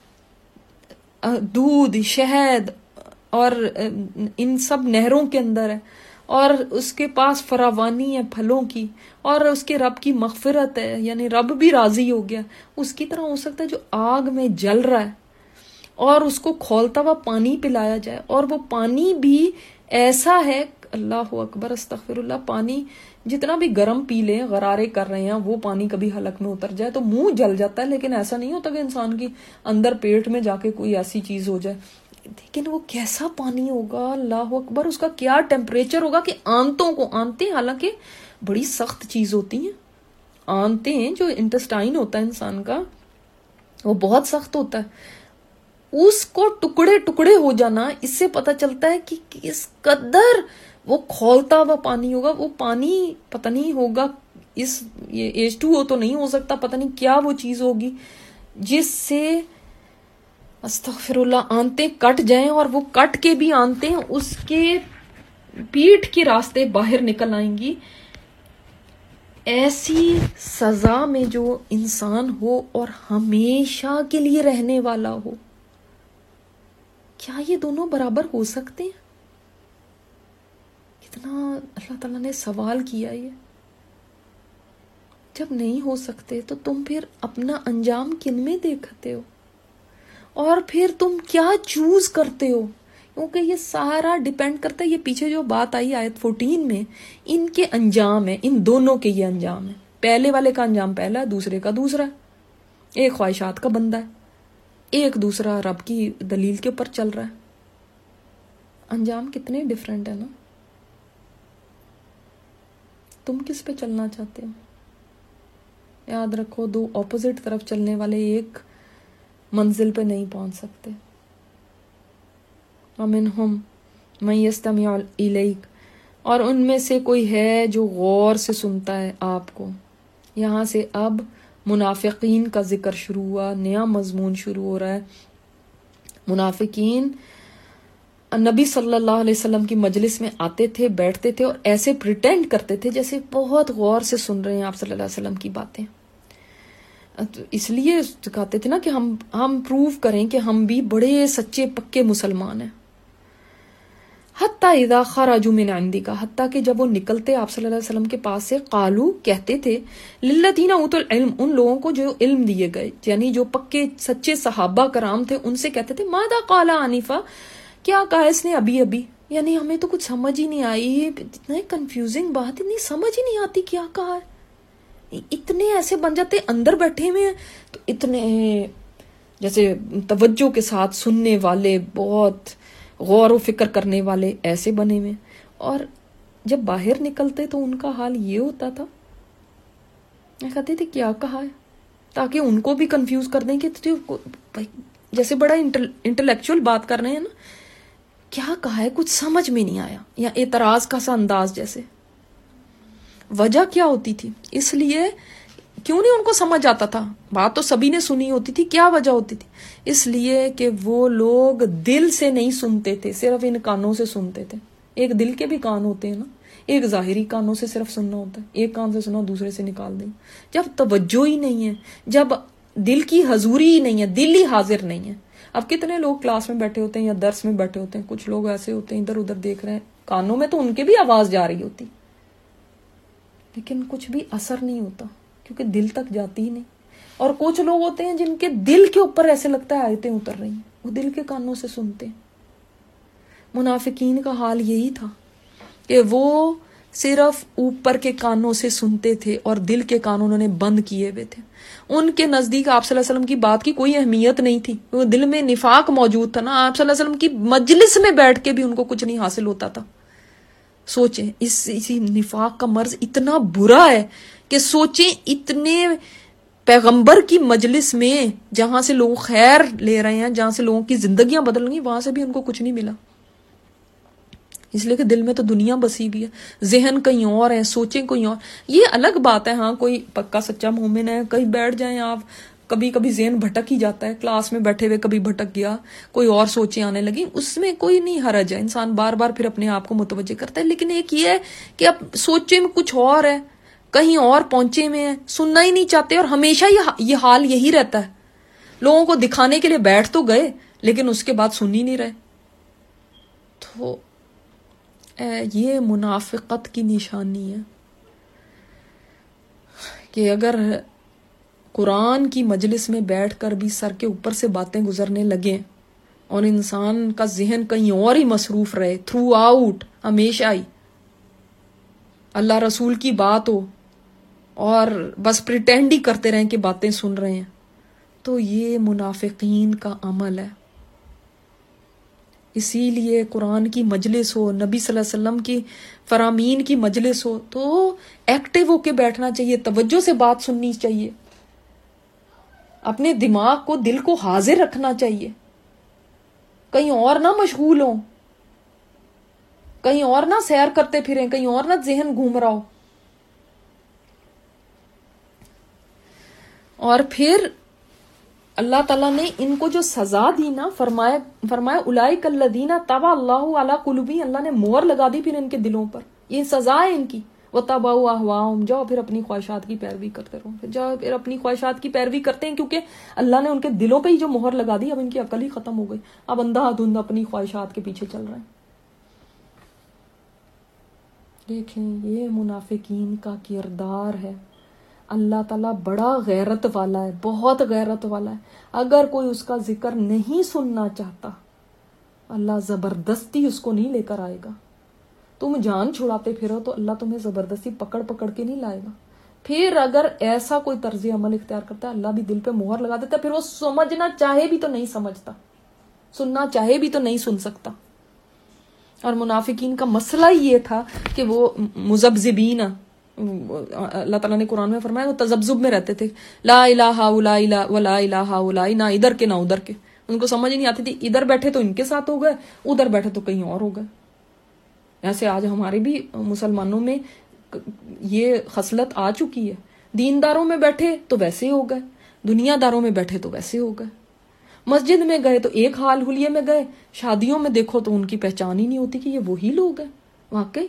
دودھ، شہد اور ان سب نہروں کے اندر ہے اور اس کے پاس فراوانی ہے پھلوں کی اور اس کے رب کی مغفرت ہے، یعنی رب بھی راضی ہو گیا، اس کی طرح ہو سکتا ہے جو آگ میں جل رہا ہے اور اس کو کھولتا ہوا پانی پلایا جائے، اور وہ پانی بھی ایسا ہے، اللہ اکبر استغفر اللہ، پانی جتنا بھی گرم پی لیں، غرارے کر رہے ہیں، وہ پانی کبھی حلق میں اتر جائے تو منہ جل جاتا ہے، لیکن ایسا نہیں ہوتا کہ انسان کی اندر پیٹ میں جا کے کوئی ایسی چیز ہو جائے. لیکن وہ کیسا پانی ہوگا، اللہ اکبر، اس کا کیا ٹیمپریچر ہوگا کہ آنتوں کو، آنتیں حالانکہ بڑی سخت چیز ہوتی ہیں، آنتیں جو انٹسٹائن ہوتا ہے انسان کا وہ بہت سخت ہوتا ہے، اس کو ٹکڑے ٹکڑے ہو جانا، اس سے پتہ چلتا ہے کہ کس قدر وہ کھولتا ہوا پانی ہوگا. وہ پانی پتہ نہیں ہوگا، اس یہ ایچ ٹو او تو نہیں ہو سکتا، پتہ نہیں کیا وہ چیز ہوگی جس سے استغفر اللہ آنتیں کٹ جائیں، اور وہ کٹ کے بھی آنتیں اس کے پیٹھ کے راستے باہر نکل آئیں گی. ایسی سزا میں جو انسان ہو اور ہمیشہ کے لیے رہنے والا ہو، کیا یہ دونوں برابر ہو سکتے ہیں؟ کتنا اللہ تعالیٰ نے سوال کیا. یہ جب نہیں ہو سکتے تو تم پھر اپنا انجام کن میں دیکھتے ہو، اور پھر تم کیا چوز کرتے ہو؟ کیونکہ یہ سارا ڈیپینڈ کرتا ہے، یہ پیچھے جو بات آئی آیت فورٹین میں، ان کے انجام ہے، ان دونوں کے یہ انجام ہے. پہلے والے کا انجام پہلا ہے، دوسرے کا دوسرا ہے. ایک خواہشات کا بندہ ہے، ایک دوسرا رب کی دلیل کے اوپر چل رہا ہے. انجام کتنے ڈیفرنٹ ہے نا. تم کس پہ چلنا چاہتے ہو؟ یاد رکھو، دو اپوزٹ طرف چلنے والے ایک منزل پہ نہیں پہنچ سکتے. وَمِنْهُمْ مَنْ يَسْتَمِعُ إِلَيْكَ، اور ان میں سے کوئی ہے جو غور سے سنتا ہے آپ کو. یہاں سے اب منافقین کا ذکر شروع ہوا، نیا مضمون شروع ہو رہا ہے. منافقین نبی صلی اللہ علیہ وسلم کی مجلس میں آتے تھے، بیٹھتے تھے اور ایسے پریٹینڈ کرتے تھے جیسے بہت غور سے سن رہے ہیں آپ صلی اللہ علیہ وسلم کی باتیں. اس لیے کہتے تھے نا کہ ہم ہم پروو کریں کہ ہم بھی بڑے سچے پکے مسلمان ہیں. حتیٰ اذا خرجوا من عندک، حتیٰ کہ جب وہ نکلتے آپ صلی اللہ علیہ وسلم کے پاس سے، قالو کہتے تھے، للذین اوتوا العلم، ان لوگوں کو جو علم دیے گئے، یعنی جو پکے سچے صحابہ کرام تھے، ان سے کہتے تھے، ماذا قال آنفا، کیا کہا اس نے ابھی ابھی، یعنی ہمیں تو کچھ سمجھ ہی نہیں آئی، اتنا کنفیوزنگ بات، اتنی سمجھ ہی نہیں آتی کیا کہا ہے. اتنے ایسے بن جاتے اندر بیٹھے ہوئے ہیں تو اتنے جیسے توجہ کے ساتھ سننے والے، بہت غور و فکر کرنے والے ایسے بنے ہوئے، اور جب باہر نکلتے تو ان کا حال یہ ہوتا تھا، کہتے تھے کیا کہا ہے، تاکہ ان کو بھی کنفیوز کر دیں کہ جیسے بڑا انٹلیکچوئل بات کر رہے ہیں نا، کیا کہا ہے کچھ سمجھ میں نہیں آیا، یا اعتراض کا سا انداز جیسے. وجہ کیا ہوتی تھی؟ اس لیے کیوں نہیں ان کو سمجھ آتا تھا، بات تو سبھی نے سنی ہوتی تھی، کیا وجہ ہوتی تھی؟ اس لیے کہ وہ لوگ دل سے نہیں سنتے تھے، صرف ان کانوں سے سنتے تھے. ایک دل کے بھی کان ہوتے ہیں نا، ایک ظاہری کانوں سے صرف سننا ہوتا ہے، ایک کان سے سنا دوسرے سے نکال دیں. جب توجہ ہی نہیں ہے، جب دل کی حضوری ہی نہیں ہے، دل ہی حاضر نہیں ہے. اب کتنے لوگ کلاس میں بیٹھے ہوتے ہیں یا درس میں بیٹھے ہوتے ہیں، کچھ لوگ ایسے ہوتے ہیں ادھر ادھر دیکھ رہے ہیں، کانوں میں تو ان کے بھی آواز جا رہی ہوتی، لیکن کچھ بھی اثر نہیں ہوتا کیونکہ دل تک جاتی ہی نہیں. اور کچھ لوگ ہوتے ہیں جن کے دل کے اوپر ایسے لگتا ہے آیتیں اتر رہی ہیں، وہ دل کے کانوں سے سنتے ہیں۔ منافقین کا حال یہی تھا کہ وہ صرف اوپر کے کانوں سے سنتے تھے اور دل کے کان انہوں نے بند کیے ہوئے تھے۔ ان کے نزدیک آپ صلی اللہ علیہ وسلم کی بات کی کوئی اہمیت نہیں تھی، وہ دل میں نفاق موجود تھا نا، آپ صلی اللہ علیہ وسلم کی مجلس میں بیٹھ کے بھی ان کو کچھ نہیں حاصل ہوتا تھا۔ سوچیں اس اسی نفاق کا مرض اتنا برا ہے کہ سوچیں اتنے پیغمبر کی مجلس میں جہاں سے لوگ خیر لے رہے ہیں، جہاں سے لوگوں کی زندگیاں بدل گئی، وہاں سے بھی ان کو کچھ نہیں ملا، اس لیے کہ دل میں تو دنیا بسی بھی ہے، ذہن کہیں اور ہے، سوچیں کوئی اور۔ یہ الگ بات ہے، ہاں کوئی پکا سچا مومن ہے، کہیں بیٹھ جائیں آپ، کبھی کبھی ذہن بھٹک ہی جاتا ہے، کلاس میں بیٹھے ہوئے کبھی بھٹک گیا، کوئی اور سوچیں آنے لگی، اس میں کوئی نہیں حرج ہے، انسان بار بار پھر اپنے آپ کو متوجہ کرتا ہے۔ لیکن ایک یہ ہے کہ اب سوچے میں کچھ اور ہے، کہیں اور پہنچے میں ہے، سننا ہی نہیں چاہتے، اور ہمیشہ یہ حال یہی رہتا ہے، لوگوں کو دکھانے کے لیے بیٹھ تو گئے لیکن اس کے بعد سن ہی نہیں رہے۔ تو یہ منافقت کی نشانی ہے کہ اگر قرآن کی مجلس میں بیٹھ کر بھی سر کے اوپر سے باتیں گزرنے لگیں اور انسان کا ذہن کہیں اور ہی مصروف رہے تھرو آؤٹ، ہمیشہ ہی اللہ رسول کی بات ہو اور بس پریٹینڈ ہی کرتے رہیں کہ باتیں سن رہے ہیں، تو یہ منافقین کا عمل ہے۔ اسی لیے قرآن کی مجلس ہو، نبی صلی اللہ علیہ وسلم کی فرامین کی مجلس ہو تو ایکٹیو ہو کے بیٹھنا چاہیے، توجہ سے بات سننی چاہیے، اپنے دماغ کو دل کو حاضر رکھنا چاہیے، کہیں اور نہ مشغول ہوں، کہیں اور نہ سیر کرتے پھریں، کہیں اور نہ ذہن گھوم رہا ہو۔ اور پھر اللہ تعالیٰ نے ان کو جو سزا دی نا، فرمایا فرمایا اولئک الذین طبع اللہ علی قلوبہم، اللہ نے مہر لگا دی پھر ان کے دلوں پر، یہ سزا ہے ان کی۔ وَتَّبَعُوا أَهْوَاءَهُمْ، جاؤ پھر اپنی خواہشات کی پیروی کرتے رہو، پھر جاؤ پھر اپنی خواہشات کی پیروی کرتے ہیں، کیونکہ اللہ نے ان کے دلوں پہ ہی جو مہر لگا دی، اب ان کی عقل ہی ختم ہو گئی، اب اندھا دھند اپنی خواہشات کے پیچھے چل رہے ہیں۔ دیکھیں یہ منافقین کا کردار ہے۔ اللہ تعالیٰ بڑا غیرت والا ہے، بہت غیرت والا ہے، اگر کوئی اس کا ذکر نہیں سننا چاہتا اللہ زبردستی اس کو نہیں لے کر آئے گا۔ تم جان چھڑاتے پھرو تو اللہ تمہیں زبردستی پکڑ پکڑ کے نہیں لائے گا۔ پھر اگر ایسا کوئی طرز عمل اختیار کرتا ہے، اللہ بھی دل پہ مہر لگا دیتا ہے، پھر وہ سمجھنا چاہے بھی تو نہیں سمجھتا، سننا چاہے بھی تو نہیں سن سکتا۔ اور منافقین کا مسئلہ یہ تھا کہ وہ مذبذبین، اللہ تعالیٰ نے قرآن میں فرمایا وہ تذبذب میں رہتے تھے، لا الہ الا اللہ ولا الہ الا، نہ ادھر کے نہ ادھر کے، ان کو سمجھ ہی نہیں آتی تھی، ادھر بیٹھے تو ان کے ساتھ ہو گئے، ادھر بیٹھے تو کہیں اور ہو گئے۔ ایسے آج ہمارے بھی مسلمانوں میں یہ خصلت آ چکی ہے، دینداروں میں بیٹھے تو ویسے ہو گئے، دنیا داروں میں بیٹھے تو ویسے ہو گئے، مسجد میں گئے تو ایک حال حلیے میں گئے، شادیوں میں دیکھو تو ان کی پہچان ہی نہیں ہوتی کہ یہ وہی لوگ ہیں۔ واقعی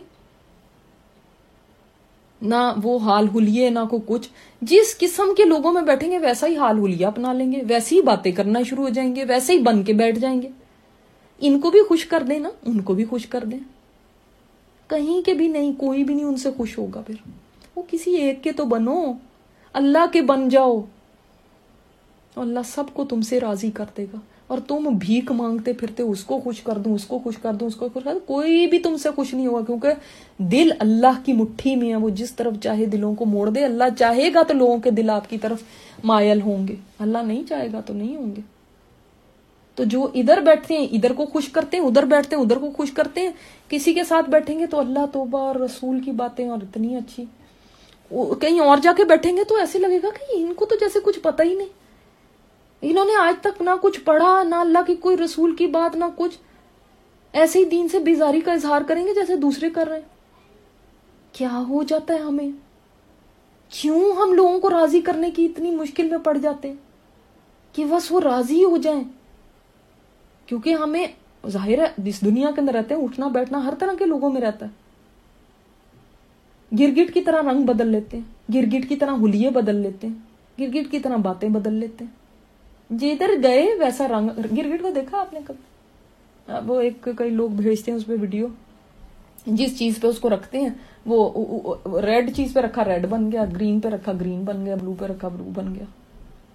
نہ وہ حال حلیے نہ کو کچھ، جس قسم کے لوگوں میں بیٹھیں گے ویسا ہی حال حلیہ اپنا لیں گے، ویسی ہی باتیں کرنا شروع ہو جائیں گے، ویسے ہی بن کے بیٹھ جائیں گے۔ ان کو بھی خوش کر دیں نا، ان کو بھی خوش کر دیں، کہیں کے بھی نہیں، کوئی بھی نہیں ان سے خوش ہوگا۔ پھر وہ کسی ایک کے تو بنو، اللہ کے بن جاؤ، اللہ سب کو تم سے راضی کر دے گا۔ اور تم بھیک مانگتے پھرتے اس کو خوش کر دوں، اس کو خوش کر دوں، اس کو خوش کر دوں، کوئی بھی تم سے خوش نہیں ہوگا، کیونکہ دل اللہ کی مٹھی میں ہے، وہ جس طرف چاہے دلوں کو موڑ دے۔ اللہ چاہے گا تو لوگوں کے دل آپ کی طرف مائل ہوں گے، اللہ نہیں چاہے گا تو نہیں ہوں گے۔ تو جو ادھر بیٹھتے ہیں ادھر کو خوش کرتے ہیں، ادھر بیٹھتے ہیں ادھر کو خوش کرتے ہیں، کسی کے ساتھ بیٹھیں گے تو اللہ توبہ اور رسول کی باتیں اور اتنی اچھی، کہیں اور جا کے بیٹھیں گے تو ایسے لگے گا کہ ان کو تو جیسے کچھ پتہ ہی نہیں، انہوں نے آج تک نہ کچھ پڑھا، نہ اللہ کی کوئی رسول کی بات، نہ کچھ، ایسے ہی دین سے بیزاری کا اظہار کریں گے جیسے دوسرے کر رہے ہیں۔ کیا ہو جاتا ہے ہمیں؟ کیوں ہم لوگوں کو راضی کرنے کی اتنی مشکل میں پڑ جاتے ہیں کہ بس وہ راضی ہو جائیں؟ کیونکہ ہمیں ظاہر ہے اس دنیا کے اندر رہتے ہیں، اٹھنا بیٹھنا ہر طرح کے لوگوں میں رہتا ہے، گرگٹ کی طرح رنگ بدل لیتے ہیں، گرگٹ کی طرح حلیے بدل لیتے ہیں، گرگٹ کی طرح باتیں بدل لیتے ہیں، جدھر گئے ویسا رنگ۔ گرگٹ کو دیکھا آپ نے کبھی؟ وہ ایک کئی لوگ بھیجتے ہیں اس پہ ویڈیو، جس چیز پہ اس کو رکھتے ہیں وہ ریڈ چیز پہ رکھا ریڈ بن گیا، گرین پہ رکھا گرین بن گیا، بلو پہ رکھا بلو بن گیا۔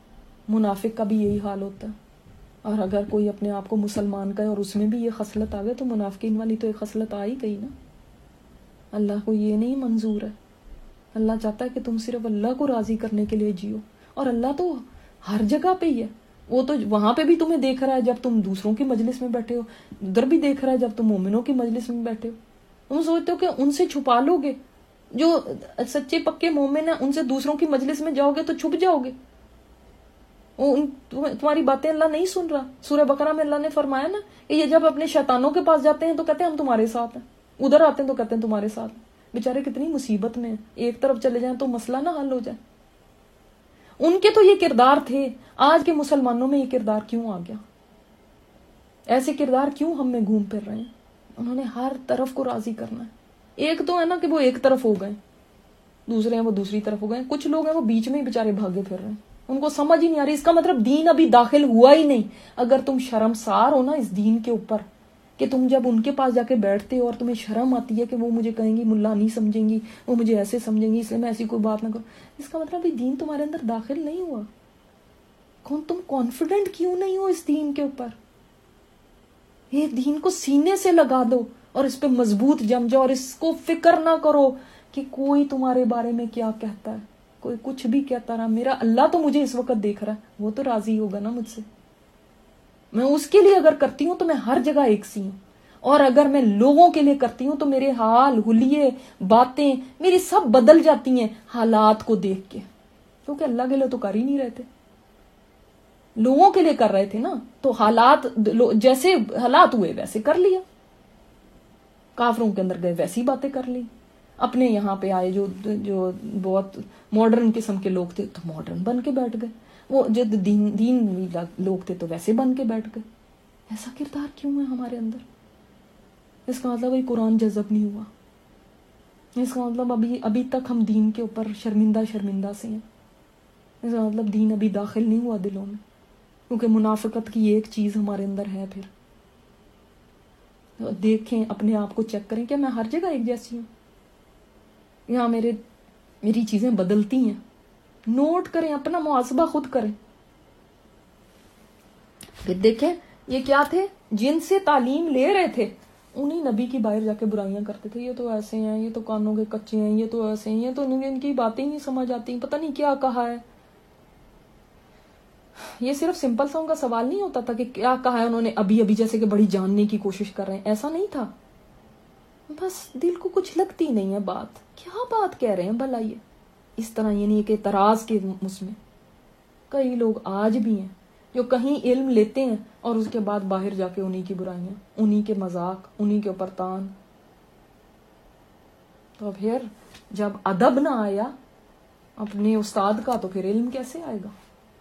منافق کا بھی یہی حال ہوتا ہے. اور اگر کوئی اپنے آپ کو مسلمان کا ہے اور اس میں بھی یہ خصلت آ گئے تو منافقین والی تو ایک خصلت آ ہی گئی نا. اللہ کو یہ نہیں منظور ہے. اللہ چاہتا ہے کہ تم صرف اللہ کو راضی کرنے کے لیے جیو. اور اللہ تو ہر جگہ پہ ہی ہے. وہ تو وہاں پہ بھی تمہیں دیکھ رہا ہے جب تم دوسروں کی مجلس میں بیٹھے ہو, ادھر بھی دیکھ رہا ہے جب تم مومنوں کی مجلس میں بیٹھے ہو. تم سوچتے ہو کہ ان سے چھپا لو گے, جو سچے پکے مومن ہیں ان سے دوسروں کی مجلس میں جاؤ گے تو چھپ جاؤ گے. تمہاری باتیں اللہ نہیں سن رہا. سورہ بقرہ میں اللہ نے فرمایا نا کہ یہ جب اپنے شیطانوں کے پاس جاتے ہیں تو کہتے ہیں ہم تمہارے ساتھ ہیں, ادھر آتے ہیں تو کہتے ہیں تمہارے ساتھ ہیں. بیچارے کتنی مصیبت میں ہیں, ایک طرف چلے جائیں تو مسئلہ نہ حل ہو جائے. ان کے تو یہ کردار تھے, آج کے مسلمانوں میں یہ کردار کیوں آ گیا؟ ایسے کردار کیوں ہم میں گھوم پھر رہے ہیں؟ انہوں نے ہر طرف کو راضی کرنا ہے. ایک تو ہے نا کہ وہ ایک طرف ہو گئے, دوسرے ہیں وہ دوسری طرف ہو گئے, کچھ لوگ ہیں وہ بیچ میں ہی بیچارے بھاگے پھر رہے ہیں, ان کو سمجھ ہی نہیں آ رہی. اس کا مطلب دین ابھی داخل ہوا ہی نہیں. اگر تم شرمسار ہو نا اس دین کے اوپر, کہ تم جب ان کے پاس جا کے بیٹھتے ہو اور تمہیں شرم آتی ہے کہ وہ مجھے کہیں گی ملا نہیں سمجھیں گی, وہ مجھے ایسے سمجھیں گی اس لیے میں ایسی کوئی بات نہ کروں, اس کا مطلب یہ دین تمہارے اندر داخل نہیں ہوا. کون تم کانفیڈنٹ کیوں نہیں ہو اس دین کے اوپر؟ یہ دین کو سینے سے لگا دو اور اس پہ مضبوط جم جاؤ, اور اس کو فکر نہ کرو کہ کوئی تمہارے بارے میں کیا کہتا ہے. کوئی کچھ بھی کہتا رہا, میرا اللہ تو مجھے اس وقت دیکھ رہا ہے, وہ تو راضی ہوگا نا مجھ سے. میں اس کے لیے اگر کرتی ہوں تو میں ہر جگہ ایک سی ہوں, اور اگر میں لوگوں کے لیے کرتی ہوں تو میرے حال حلیے باتیں میری سب بدل جاتی ہیں حالات کو دیکھ کے, کیونکہ اللہ کے لیے تو کر ہی نہیں رہے تھے, لوگوں کے لیے کر رہے تھے نا. تو حالات جیسے حالات ہوئے ویسے کر لیا, کافروں کے اندر گئے ویسی باتیں کر لی, اپنے یہاں پہ آئے جو جو بہت ماڈرن قسم کے لوگ تھے تو ماڈرن بن کے بیٹھ گئے, وہ جو دین دین لوگ تھے تو ویسے بن کے بیٹھ گئے. ایسا کردار کیوں ہے ہمارے اندر؟ اس کا مطلب قرآن جذب نہیں ہوا. اس کا مطلب ابھی ابھی تک ہم دین کے اوپر شرمندہ شرمندہ سے ہیں. اس کا مطلب دین ابھی داخل نہیں ہوا دلوں میں, کیونکہ منافقت کی ایک چیز ہمارے اندر ہے. پھر دیکھیں, اپنے آپ کو چیک کریں کہ میں ہر جگہ ایک جیسی ہوں, یہاں میرے میری چیزیں بدلتی ہیں. نوٹ کریں, اپنا محاسبہ خود کریں. پھر دیکھیں یہ کیا تھے, جن سے تعلیم لے رہے تھے انہیں نبی کی باہر جا کے برائیاں کرتے تھے. یہ تو ایسے ہیں, یہ تو کانوں کے کچے ہیں, یہ تو ایسے ہیں, یہ تو ان کی باتیں ہی نہیں سمجھ آتی, پتہ نہیں کیا کہا ہے. یہ صرف سمپل سا ان کا سوال نہیں ہوتا تھا کہ کیا کہا ہے انہوں نے ابھی ابھی, جیسے کہ بڑی جاننے کی کوشش کر رہے ہیں. ایسا نہیں تھا, بس دل کو کچھ لگتی نہیں ہے بات, کیا بات کہہ رہے ہیں بھلا یہ, اس طرح. یعنی کہ اعتراض کے اس میں کئی لوگ آج بھی ہیں جو کہیں علم لیتے ہیں اور اس کے بعد باہر جا کے انہی کی برائیاں, انہی کے مذاق, انہی کے اوپر تان. تو پھر جب ادب نہ آیا اپنے استاد کا تو پھر علم کیسے آئے گا؟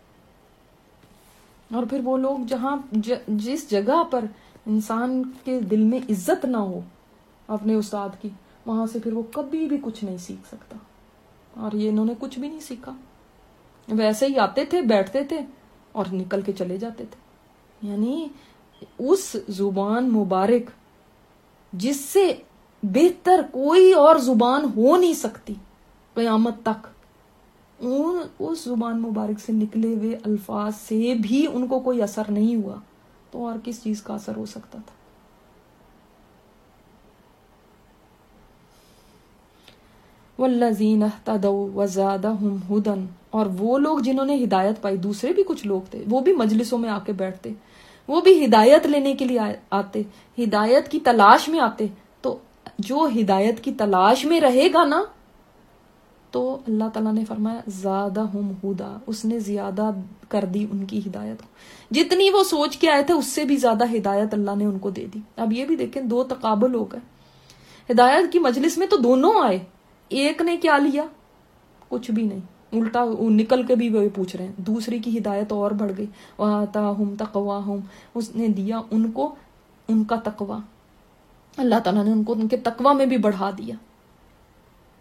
اور پھر وہ لوگ جہاں جس جگہ پر انسان کے دل میں عزت نہ ہو اپنے استاد کی, وہاں سے پھر وہ کبھی بھی کچھ نہیں سیکھ سکتا. اور یہ انہوں نے کچھ بھی نہیں سیکھا, ویسے ہی آتے تھے, بیٹھتے تھے اور نکل کے چلے جاتے تھے. یعنی اس زبان مبارک جس سے بہتر کوئی اور زبان ہو نہیں سکتی قیامت تک, ان اس زبان مبارک سے نکلے ہوئے الفاظ سے بھی ان کو کوئی اثر نہیں ہوا, تو اور کس چیز کا اثر ہو سکتا تھا؟ والذین اہتدوا وزادہم ھدی, اور وہ لوگ جنہوں نے ہدایت پائی, دوسرے بھی کچھ لوگ تھے, وہ بھی مجلسوں میں آ کے بیٹھتے, وہ بھی ہدایت لینے کے لیے آتے, ہدایت کی تلاش میں آتے. تو جو ہدایت کی تلاش میں رہے گا نا, تو اللہ تعالیٰ نے فرمایا زادہم ھدی, اس نے زیادہ کر دی ان کی ہدایت کو. جتنی وہ سوچ کے آئے تھے اس سے بھی زیادہ ہدایت اللہ نے ان کو دے دی. اب یہ بھی دیکھیں, دو تقابل ہو گئے. ہدایت کی مجلس میں تو دونوں آئے, ایک نے کیا لیا؟ کچھ بھی نہیں, الٹا نکل کے بھی وہ پوچھ رہے ہیں. دوسری کی ہدایت اور بڑھ گئی, وآتاہم تقواہم, اس نے دیا ان کو ان کا تقوی, اللہ تعالیٰ نے ان کو ان کے تقوی میں بھی بڑھا دیا.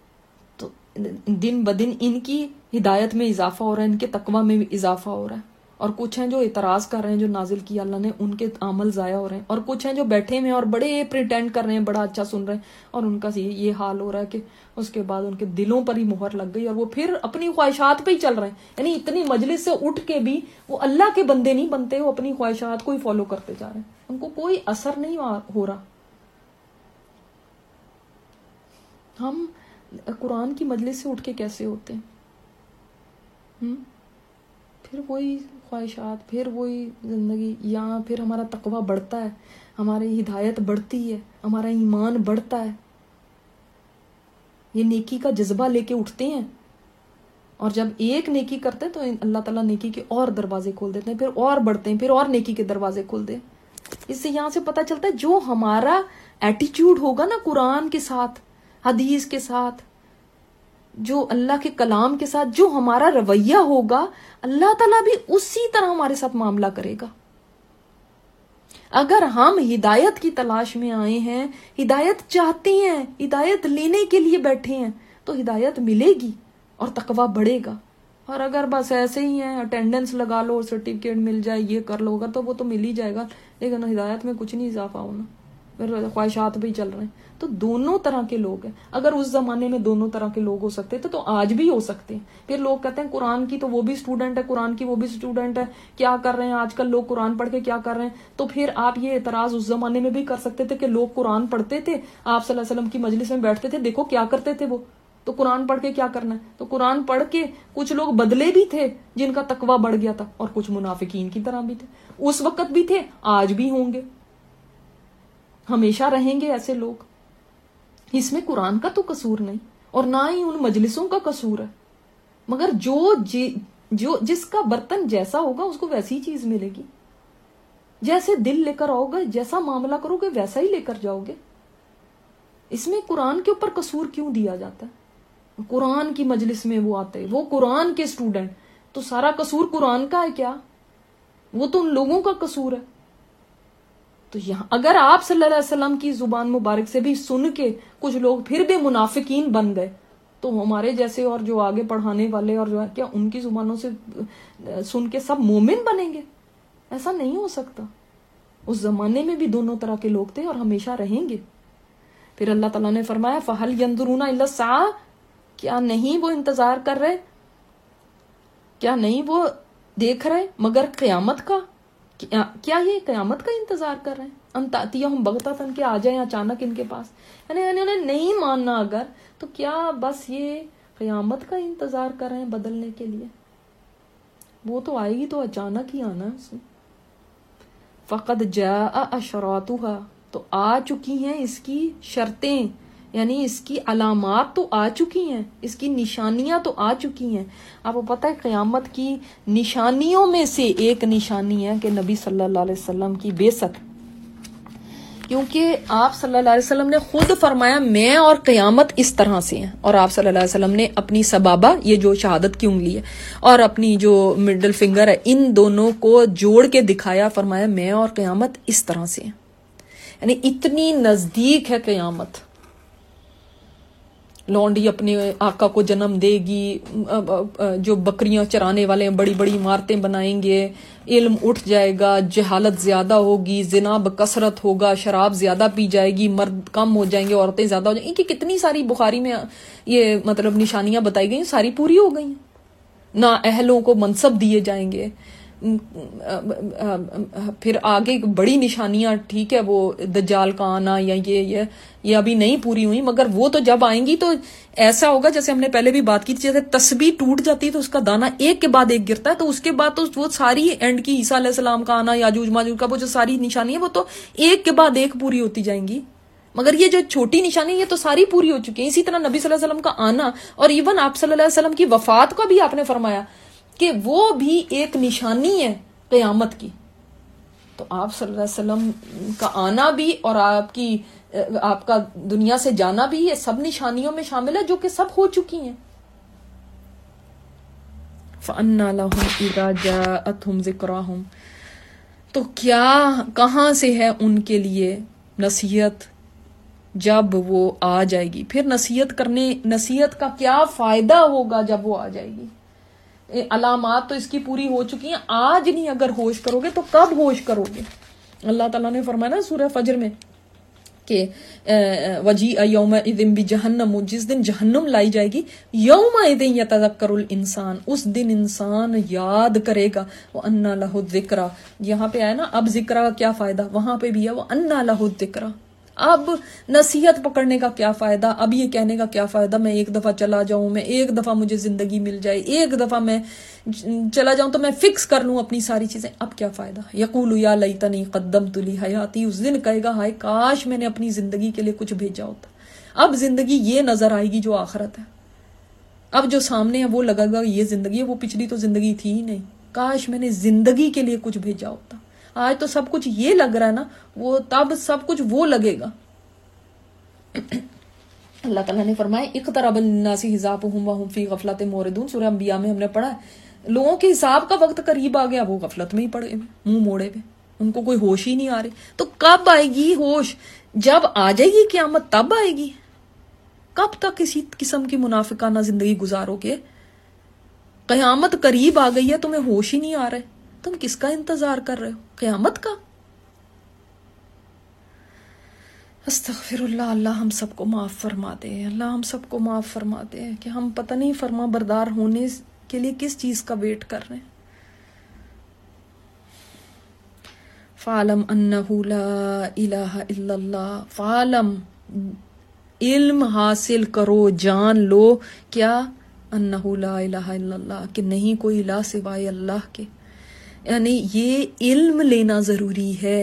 تو دن بدن ان کی ہدایت میں اضافہ ہو رہا ہے, ان کے تقوی میں بھی اضافہ ہو رہا ہے. اور کچھ ہیں جو اعتراض کر رہے ہیں جو نازل کیا اللہ نے، ان کے عمل ضائع ہو رہے ہیں، اور کچھ ہیں جو بیٹھے ہوئے اور بڑے پریٹینڈ کر رہے ہیں، بڑا اچھا سن رہے ہیں، اور ان کا یہ حال ہو رہا ہے کہ اس کے بعد ان کے دلوں پر ہی مہر لگ گئی اور وہ پھر اپنی خواہشات پہ ہی چل رہے ہیں. یعنی اتنی مجلس سے اٹھ کے بھی وہ اللہ کے بندے نہیں بنتے، وہ اپنی خواہشات کو ہی فالو کرتے جا رہے ہیں، ان کو کوئی اثر نہیں ہو رہا. ہم قرآن کی مجلس سے اٹھ کے کیسے ہوتے ہیں؟ پھر وہی خواہشات، پھر وہی زندگی. یہاں پھر ہمارا تقویٰ بڑھتا ہے، ہماری ہدایت بڑھتی ہے، ہمارا ایمان بڑھتا ہے، یہ نیکی کا جذبہ لے کے اٹھتے ہیں. اور جب ایک نیکی کرتے ہیں تو اللہ تعالیٰ نیکی کے اور دروازے کھول دیتے ہیں، پھر اور بڑھتے ہیں، پھر اور نیکی کے دروازے کھول دیں. اس سے یہاں سے پتہ چلتا ہے جو ہمارا ایٹیٹیوڈ ہوگا نا قرآن کے ساتھ، حدیث کے ساتھ، جو اللہ کے کلام کے ساتھ جو ہمارا رویہ ہوگا، اللہ تعالیٰ بھی اسی طرح ہمارے ساتھ معاملہ کرے گا. اگر ہم ہدایت کی تلاش میں آئے ہیں، ہدایت چاہتے ہیں، ہدایت لینے کے لیے بیٹھے ہیں، تو ہدایت ملے گی اور تقویٰ بڑھے گا. اور اگر بس ایسے ہی ہیں، اٹینڈنس لگا لو، سرٹیفکیٹ مل جائے، یہ کر لو گا، تو وہ تو مل ہی جائے گا، لیکن ہدایت میں کچھ نہیں اضافہ ہونا، پھر خواہشات بھی چل رہے ہیں. تو دونوں طرح کے لوگ ہیں. اگر اس زمانے میں دونوں طرح کے لوگ ہو سکتے تھے تو آج بھی ہو سکتے ہیں. پھر لوگ کہتے ہیں قرآن کی تو وہ بھی اسٹوڈنٹ ہے، قرآن کی وہ بھی اسٹوڈنٹ ہے، کیا کر رہے ہیں آج کل لوگ قرآن پڑھ کے کیا کر رہے ہیں. تو پھر آپ یہ اعتراض اس زمانے میں بھی کر سکتے تھے کہ لوگ قرآن پڑھتے تھے، آپ صلی اللہ علیہ وسلم کی مجلس میں بیٹھتے تھے، دیکھو کیا کرتے تھے وہ، تو قرآن پڑھ کے کیا کرنا ہے. تو قرآن پڑھ کے کچھ لوگ بدلے بھی تھے جن کا تقویٰ بڑھ گیا تھا، اور کچھ منافقین کی طرح بھی تھے. اس وقت بھی تھے، آج بھی ہوں گے، ہمیشہ رہیں گے ایسے لوگ. اس میں قرآن کا تو قصور نہیں اور نہ ہی ان مجلسوں کا قصور ہے، مگر جو جی جو جس کا برتن جیسا ہوگا اس کو ویسی چیز ملے گی. جیسے دل لے کر آؤ گے، جیسا معاملہ کرو گے ویسا ہی لے کر جاؤ گے. اس میں قرآن کے اوپر قصور کیوں دیا جاتا ہے؟ قرآن کی مجلس میں وہ آتے، وہ قرآن کے اسٹوڈنٹ، تو سارا قصور قرآن کا ہے کیا؟ وہ تو ان لوگوں کا قصور ہے. تو یہاں اگر آپ صلی اللہ علیہ وسلم کی زبان مبارک سے بھی سن کے کچھ لوگ پھر بھی منافقین بن گئے، تو ہمارے جیسے اور جو آگے پڑھانے والے اور جو ہے کیا ان کی زبانوں سے سن کے سب مومن بنیں گے؟ ایسا نہیں ہو سکتا. اس زمانے میں بھی دونوں طرح کے لوگ تھے اور ہمیشہ رہیں گے. پھر اللہ تعالیٰ نے فرمایا فَهَلْ يَنظُرُونَ إِلَّا السَّاعَةَ، کیا نہیں وہ انتظار کر رہے، کیا نہیں وہ دیکھ رہے مگر قیامت کا؟ کیا یہ قیامت کا انتظار کر رہے ہیں؟ ان تأتیہم بغتۃ، کہ آ جائیں اچانک ان کے پاس. یعنی انہیں نہیں ماننا اگر، تو کیا بس یہ قیامت کا انتظار کر رہے ہیں بدلنے کے لیے؟ وہ تو آئے گی تو اچانک ہی آنا ہے. فقد جاء اشراطها، تو آ چکی ہیں اس کی شرطیں، یعنی اس کی علامات تو آ چکی ہیں، اس کی نشانیاں تو آ چکی ہیں. آپ کو پتہ ہے قیامت کی نشانیوں میں سے ایک نشانی ہے کہ نبی صلی اللہ علیہ وسلم کی بعثت، کیونکہ آپ صلی اللہ علیہ وسلم نے خود فرمایا میں اور قیامت اس طرح سے ہیں. اور آپ صلی اللہ علیہ وسلم نے اپنی سبابہ، یہ جو شہادت کی انگلی ہے، اور اپنی جو مڈل فنگر ہے، ان دونوں کو جوڑ کے دکھایا، فرمایا میں اور قیامت اس طرح سے ہیں. یعنی اتنی نزدیک ہے قیامت. لونڈی اپنے آقا کو جنم دے گی، جو بکریاں چرانے والے ہیں بڑی بڑی عمارتیں بنائیں گے، علم اٹھ جائے گا، جہالت زیادہ ہوگی، زنا بکثرت ہوگا، شراب زیادہ پی جائے گی، مرد کم ہو جائیں گے، عورتیں زیادہ ہو جائیں گی. کہ کتنی ساری بخاری میں یہ مطلب نشانیاں بتائی گئی، ساری پوری ہو گئی ہیں. نہ اہلوں کو منصب دیے جائیں گے. پھر آگے بڑی نشانیاں، ٹھیک ہے، وہ دجال کا آنا یا یہ یہ یہ ابھی نہیں پوری ہوئی، مگر وہ تو جب آئیں گی تو ایسا ہوگا جیسے ہم نے پہلے بھی بات کی تھی، جیسے تسبیح ٹوٹ جاتی ہے تو اس کا دانا ایک کے بعد ایک گرتا ہے، تو اس کے بعد تو وہ ساری اینڈ کی عیسیٰ علیہ السلام کا آنا، یاجوج ماجوج کا وہ جو ساری نشانی ہے وہ تو ایک کے بعد ایک پوری ہوتی جائیں گی. مگر یہ جو چھوٹی نشانی یہ تو ساری پوری ہو چکی ہیں. اسی طرح نبی صلی اللہ علیہ وسلم کا آنا، اور ایون آپ صلی اللہ علیہ وسلم کی وفات کا بھی آپ نے فرمایا کہ وہ بھی ایک نشانی ہے قیامت کی. تو آپ صلی اللہ علیہ وسلم کا آنا بھی اور آپ کی آپ کا دنیا سے جانا بھی، یہ سب نشانیوں میں شامل ہے جو کہ سب ہو چکی ہیں. فَأَنَّىٰ لَهُمْ إِذَا جَاءَتْهُمْ ذِكْرَاهُمْ، تو کیا کہاں سے ہے ان کے لیے نصیحت جب وہ آ جائے گی. پھر نصیحت کرنے، نصیحت کا کیا فائدہ ہوگا جب وہ آ جائے گی. علامات تو اس کی پوری ہو چکی ہیں، آج نہیں اگر ہوش کرو گے تو کب ہوش کرو گے؟ اللہ تعالیٰ نے فرمایا نا سورہ فجر میں کہ وجیء یومئذ بجہنم، جس دن جہنم لائی جائے گی، یومئذ یتذکر الانسان، اس دن انسان یاد کرے گا، وَأَنَّى لَهُ الذِّکْرَى، یہاں پہ آیا نا اب ذکر کا کیا فائدہ، وہاں پہ بھی ہے وَأَنَّى لَهُ الذِّکْرَى، اب نصیحت پکڑنے کا کیا فائدہ، اب یہ کہنے کا کیا فائدہ میں ایک دفعہ چلا جاؤں، میں ایک دفعہ مجھے زندگی مل جائے، ایک دفعہ میں چلا جاؤں تو میں فکس کر لوں اپنی ساری چیزیں، اب کیا فائدہ؟ یقول یا لیتنی قدمت لی حیاتی، اس دن کہے گا ہائے کاش میں نے اپنی زندگی کے لیے کچھ بھیجا ہوتا۔ اب زندگی یہ نظر آئے گی جو آخرت ہے، اب جو سامنے ہے وہ لگے گا یہ زندگی ہے، وہ پچھلی تو زندگی تھی ہی نہیں، کاش میں نے زندگی کے لیے کچھ بھیجا ہوتا۔ آج تو سب کچھ یہ لگ رہا ہے نا، وہ تب سب کچھ وہ لگے گا۔ اللہ تعالیٰ نے فرمایا اقترب للناس حسابهم وهم فی غفلۃ معرضون، سورہ انبیاء میں ہم نے پڑھا ہے لوگوں کے حساب کا وقت قریب آ گیا، وہ غفلت میں ہی پڑے ہوئے، منہ موڑے ہوئے، ان کو کوئی ہوش ہی نہیں آ رہی۔ تو کب آئے گی ہوش؟ جب آ جائے گی قیامت تب آئے گی۔ کب تک کسی قسم کی منافقانہ زندگی گزارو گے؟ قیامت قریب آ گئی ہے، تمہیں ہوش ہی نہیں آ رہے، تم کس کا انتظار کر رہے ہو؟ قیامت کا؟ استغفر اللہ، اللہ ہم سب کو معاف فرما دے، اللہ ہم سب کو معاف فرما دے کہ ہم پتہ نہیں فرما بردار ہونے کے لیے کس چیز کا ویٹ کر رہے ہیں۔ فَعْلَمْ أَنَّهُ لَا إِلَهَ إِلَّا اللَّهُ، فَعْلَمْ، علم حاصل کرو، جان لو کیا؟ أَنَّهُ لَا إِلَهَ إِلَّا اللَّهُ، کہ نہیں کوئی الہ سوائے اللہ کے، یعنی یہ علم لینا ضروری ہے،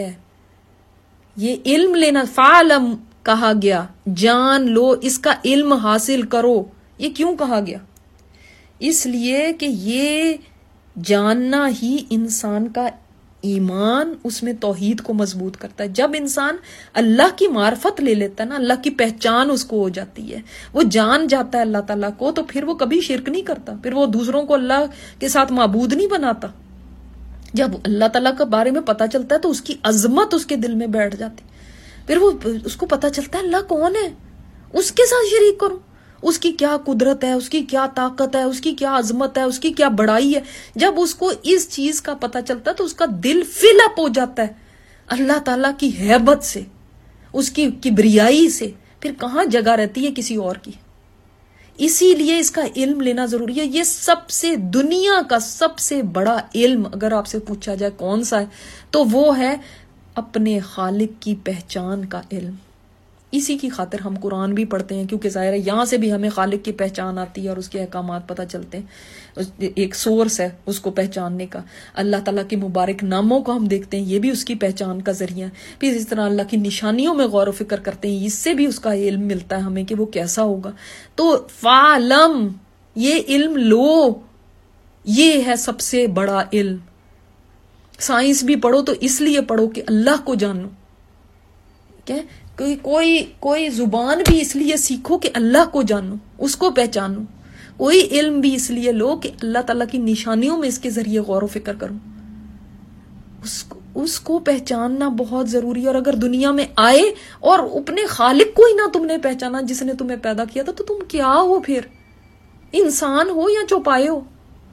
یہ علم لینا، فعلم کہا گیا، جان لو، اس کا علم حاصل کرو۔ یہ کیوں کہا گیا؟ اس لیے کہ یہ جاننا ہی انسان کا ایمان، اس میں توحید کو مضبوط کرتا ہے۔ جب انسان اللہ کی معرفت لے لیتا ہے نا، اللہ کی پہچان اس کو ہو جاتی ہے، وہ جان جاتا ہے اللہ تعالیٰ کو، تو پھر وہ کبھی شرک نہیں کرتا، پھر وہ دوسروں کو اللہ کے ساتھ معبود نہیں بناتا۔ جب اللہ تعالیٰ کے بارے میں پتہ چلتا ہے تو اس کی عظمت اس کے دل میں بیٹھ جاتی، پھر وہ اس کو پتہ چلتا ہے اللہ کون ہے، اس کے ساتھ شریک کروں، اس کی کیا قدرت ہے، اس کی کیا طاقت ہے، اس کی کیا عظمت ہے، اس کی کیا بڑائی ہے۔ جب اس کو اس چیز کا پتہ چلتا ہے تو اس کا دل فل اپ ہو جاتا ہے اللہ تعالیٰ کی ہیبت سے، اس کی کبریائی سے، پھر کہاں جگہ رہتی ہے کسی اور کی۔ اسی لیے اس کا علم لینا ضروری ہے۔ یہ سب سے دنیا کا سب سے بڑا علم اگر آپ سے پوچھا جائے کون سا ہے تو وہ ہے اپنے خالق کی پہچان کا علم۔ اسی کی خاطر ہم قرآن بھی پڑھتے ہیں، کیونکہ ظاہر ہے یہاں سے بھی ہمیں خالق کی پہچان آتی ہے اور اس کے احکامات پتہ چلتے ہیں، ایک سورس ہے اس کو پہچاننے کا۔ اللہ تعالیٰ کے مبارک ناموں کو ہم دیکھتے ہیں، یہ بھی اس کی پہچان کا ذریعہ ہے۔ پھر اس طرح اللہ کی نشانیوں میں غور و فکر کرتے ہیں، اس سے بھی اس کا علم ملتا ہے ہمیں کہ وہ کیسا ہوگا۔ تو فعلم، یہ علم لو، یہ ہے سب سے بڑا علم۔ سائنس بھی پڑھو تو اس لیے پڑھو کہ اللہ کو جانو، کہ کوئی کوئی کوئی زبان بھی اس لیے سیکھو کہ اللہ کو جانو، اس کو پہچانو۔ کوئی علم بھی اس لیے لو کہ اللہ تعالیٰ کی نشانیوں میں اس کے ذریعے غور و فکر کرو، اس کو اس کو پہچاننا بہت ضروری ہے۔ اور اگر دنیا میں آئے اور اپنے خالق کو ہی نہ تم نے پہچانا جس نے تمہیں پیدا کیا تھا، تو تم کیا ہو پھر؟ انسان ہو یا چوپائے ہو؟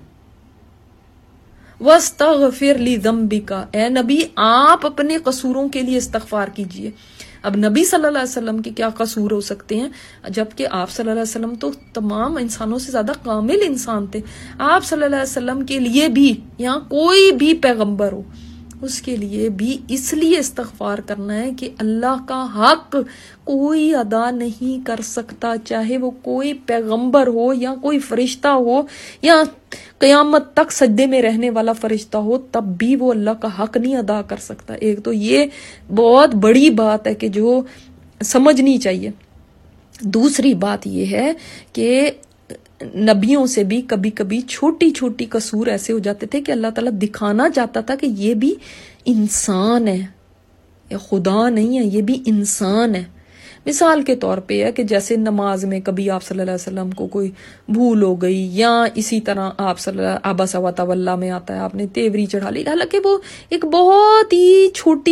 وَاسْتَغْفِرْ لِذَنْبِكَ، اے نبی آپ اپنے قصوروں کے لیے استغفار کیجئے۔ اب نبی صلی اللہ علیہ وسلم کے کیا قصور ہو سکتے ہیں، جبکہ آپ صلی اللہ علیہ وسلم تو تمام انسانوں سے زیادہ کامل انسان تھے۔ آپ صلی اللہ علیہ وسلم کے لیے بھی، یہاں کوئی بھی پیغمبر ہو، اس کے لیے بھی اس لیے استغفار کرنا ہے کہ اللہ کا حق کوئی ادا نہیں کر سکتا، چاہے وہ کوئی پیغمبر ہو یا کوئی فرشتہ ہو یا قیامت تک سجدے میں رہنے والا فرشتہ ہو، تب بھی وہ اللہ کا حق نہیں ادا کر سکتا۔ ایک تو یہ بہت بڑی بات ہے کہ جو سمجھنی چاہیے۔ دوسری بات یہ ہے کہ نبیوں سے بھی کبھی کبھی چھوٹی چھوٹی قصور ایسے ہو جاتے تھے کہ اللہ تعالیٰ دکھانا چاہتا تھا کہ یہ بھی انسان ہے، یہ خدا نہیں ہے، یہ بھی انسان ہے۔ مثال کے طور پہ ہے کہ جیسے نماز میں کبھی آپ صلی اللہ علیہ وسلم کو کوئی بھول ہو گئی، یا اسی طرح آپ صلی اللہ عبس و تولی میں آتا ہے آپ نے تیوری چڑھا لی، حالانکہ وہ ایک بہت ہی چھوٹی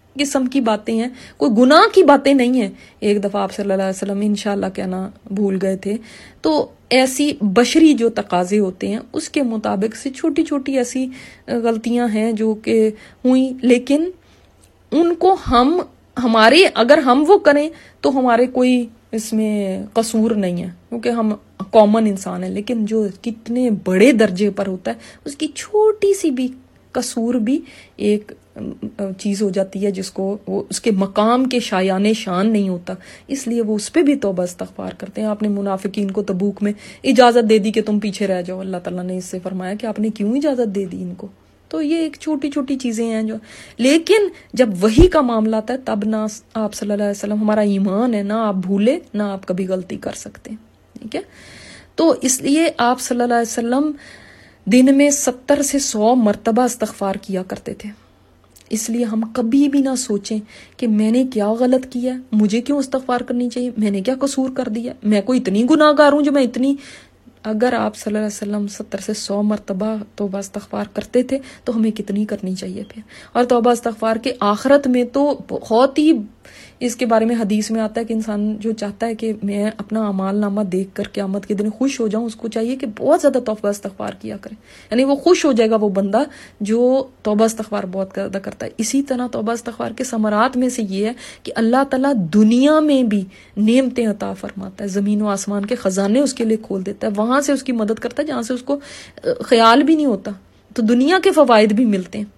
قسم کی باتیں ہیں، کوئی گناہ کی باتیں نہیں ہیں. ایک دفعہ آپ صلی اللہ علیہ وسلم انشاءاللہ کہنا بھول گئے تھے، تو ایسی بشری جو تقاضے ہوتے ہیں اس کے مطابق سے چھوٹی چھوٹی ایسی غلطیاں ہیں جو کہ ہوئیں، لیکن ان کو ہم ہمارے اگر ہم وہ کریں تو ہمارے کوئی اس میں قصور نہیں ہے، کیونکہ ہم کامن انسان ہیں. لیکن جو کتنے بڑے درجے پر ہوتا ہے اس کی چھوٹی سی بھی قصور بھی ایک چیز ہو جاتی ہے جس کو وہ اس کے مقام کے شایان شان نہیں ہوتا، اس لیے وہ اس پہ بھی توبہ استغفار کرتے ہیں. آپ نے منافقین کو تبوک میں اجازت دے دی کہ تم پیچھے رہ جاؤ، اللہ تعالیٰ نے اس سے فرمایا کہ آپ نے کیوں اجازت دے دی ان کو. تو یہ ایک چھوٹی چھوٹی چیزیں ہیں جو، لیکن جب وحی کا معاملہ آتا ہے تب نہ آپ صلی اللہ علیہ وسلم، ہمارا ایمان ہے، نہ آپ بھولے نہ آپ کبھی غلطی کر سکتے ہیں. ٹھیک ہے، تو اس لیے آپ صلی اللہ علیہ وسلم دن میں ستر سے سو مرتبہ استغفار کیا کرتے تھے. اس لیے ہم کبھی بھی نہ سوچیں کہ میں نے کیا غلط کیا، مجھے کیوں استغفار کرنی چاہیے، میں نے کیا قصور کر دیا، میں کوئی اتنی گناہ گار ہوں جو میں اتنی. اگر آپ صلی اللہ علیہ وسلم ستر سے سو مرتبہ توبہ استغفار کرتے تھے تو ہمیں کتنی کرنی چاہیے پھر. اور توبہ استغفار کے آخرت میں تو بہت ہی، اس کے بارے میں حدیث میں آتا ہے کہ انسان جو چاہتا ہے کہ میں اپنا اعمال نامہ دیکھ کر قیامت کے دن خوش ہو جاؤں، اس کو چاہیے کہ بہت زیادہ توبہ استغفار کیا کرے، یعنی وہ خوش ہو جائے گا وہ بندہ جو توبہ استغفار بہت زیادہ کرتا ہے. اسی طرح توبہ استغفار کے ثمرات میں سے یہ ہے کہ اللہ تعالیٰ دنیا میں بھی نعمتیں عطا فرماتا ہے، زمین و آسمان کے خزانے اس کے لیے کھول دیتا ہے، وہاں سے اس کی مدد کرتا ہے جہاں سے اس کو خیال بھی نہیں ہوتا. تو دنیا کے فوائد بھی ملتے ہیں.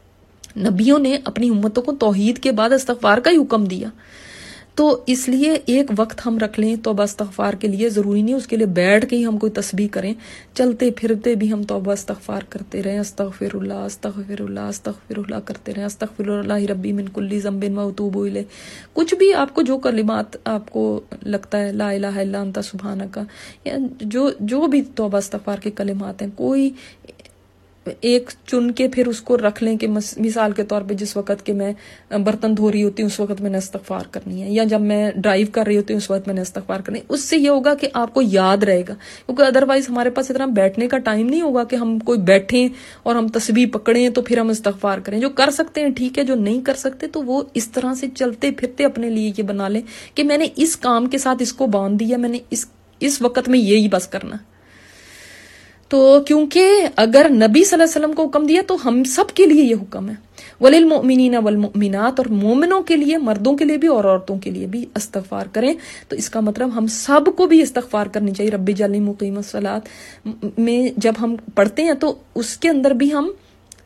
نبیوں نے اپنی امتوں کو توحید کے بعد استغفار کا ہی حکم دیا، تو اس لیے ایک وقت ہم رکھ لیں توبہ استغفار کے لیے. ضروری نہیں اس کے لیے بیٹھ کے ہی ہم کوئی تسبیح کریں، چلتے پھرتے بھی ہم توبہ استغفار کرتے رہیں، استغفر اللہ استغفر اللہ استغفر اللہ کرتے رہیں، استغفر اللہ ربی من کل ذنب و اتوب الیہ. کچھ بھی آپ کو جو کلمات آپ کو لگتا ہے، لا الہ الا انت سبحانک، یا جو جو بھی توبہ استغفار کے کلمات ہیں، کوئی ایک چن کے پھر اس کو رکھ لیں کہ مثال کے طور پہ جس وقت کہ میں برتن دھو رہی ہوتی ہوں اس وقت میں نے استغفار کرنی ہے، یا جب میں ڈرائیو کر رہی ہوتی ہوں اس وقت میں نے استغفار کرنی ہے. اس سے یہ ہوگا کہ آپ کو یاد رہے گا، کیونکہ ادروائز ہمارے پاس اتنا بیٹھنے کا ٹائم نہیں ہوگا کہ ہم کوئی بیٹھیں اور ہم تسبیح پکڑیں تو پھر ہم استغفار کریں. جو کر سکتے ہیں ٹھیک ہے، جو نہیں کر سکتے تو وہ اس طرح سے چلتے پھرتے اپنے لیے یہ بنا لیں کہ میں نے اس کام کے ساتھ اس کو باندھ دیا، میں نے اس اس وقت میں یہی بس کرنا. تو کیونکہ اگر نبی صلی اللہ علیہ وسلم کو حکم دیا تو ہم سب کے لیے یہ حکم ہے. وَلِلْمُؤْمِنِينَ وَالْمُؤْمِنَاتِ، اور مومنوں کے لیے، مردوں کے لیے بھی اور عورتوں کے لیے بھی استغفار کریں. تو اس کا مطلب ہم سب کو بھی استغفار کرنی چاہیے. رب اجعلنی مقیم الصلاۃ میں جب ہم پڑھتے ہیں تو اس کے اندر بھی ہم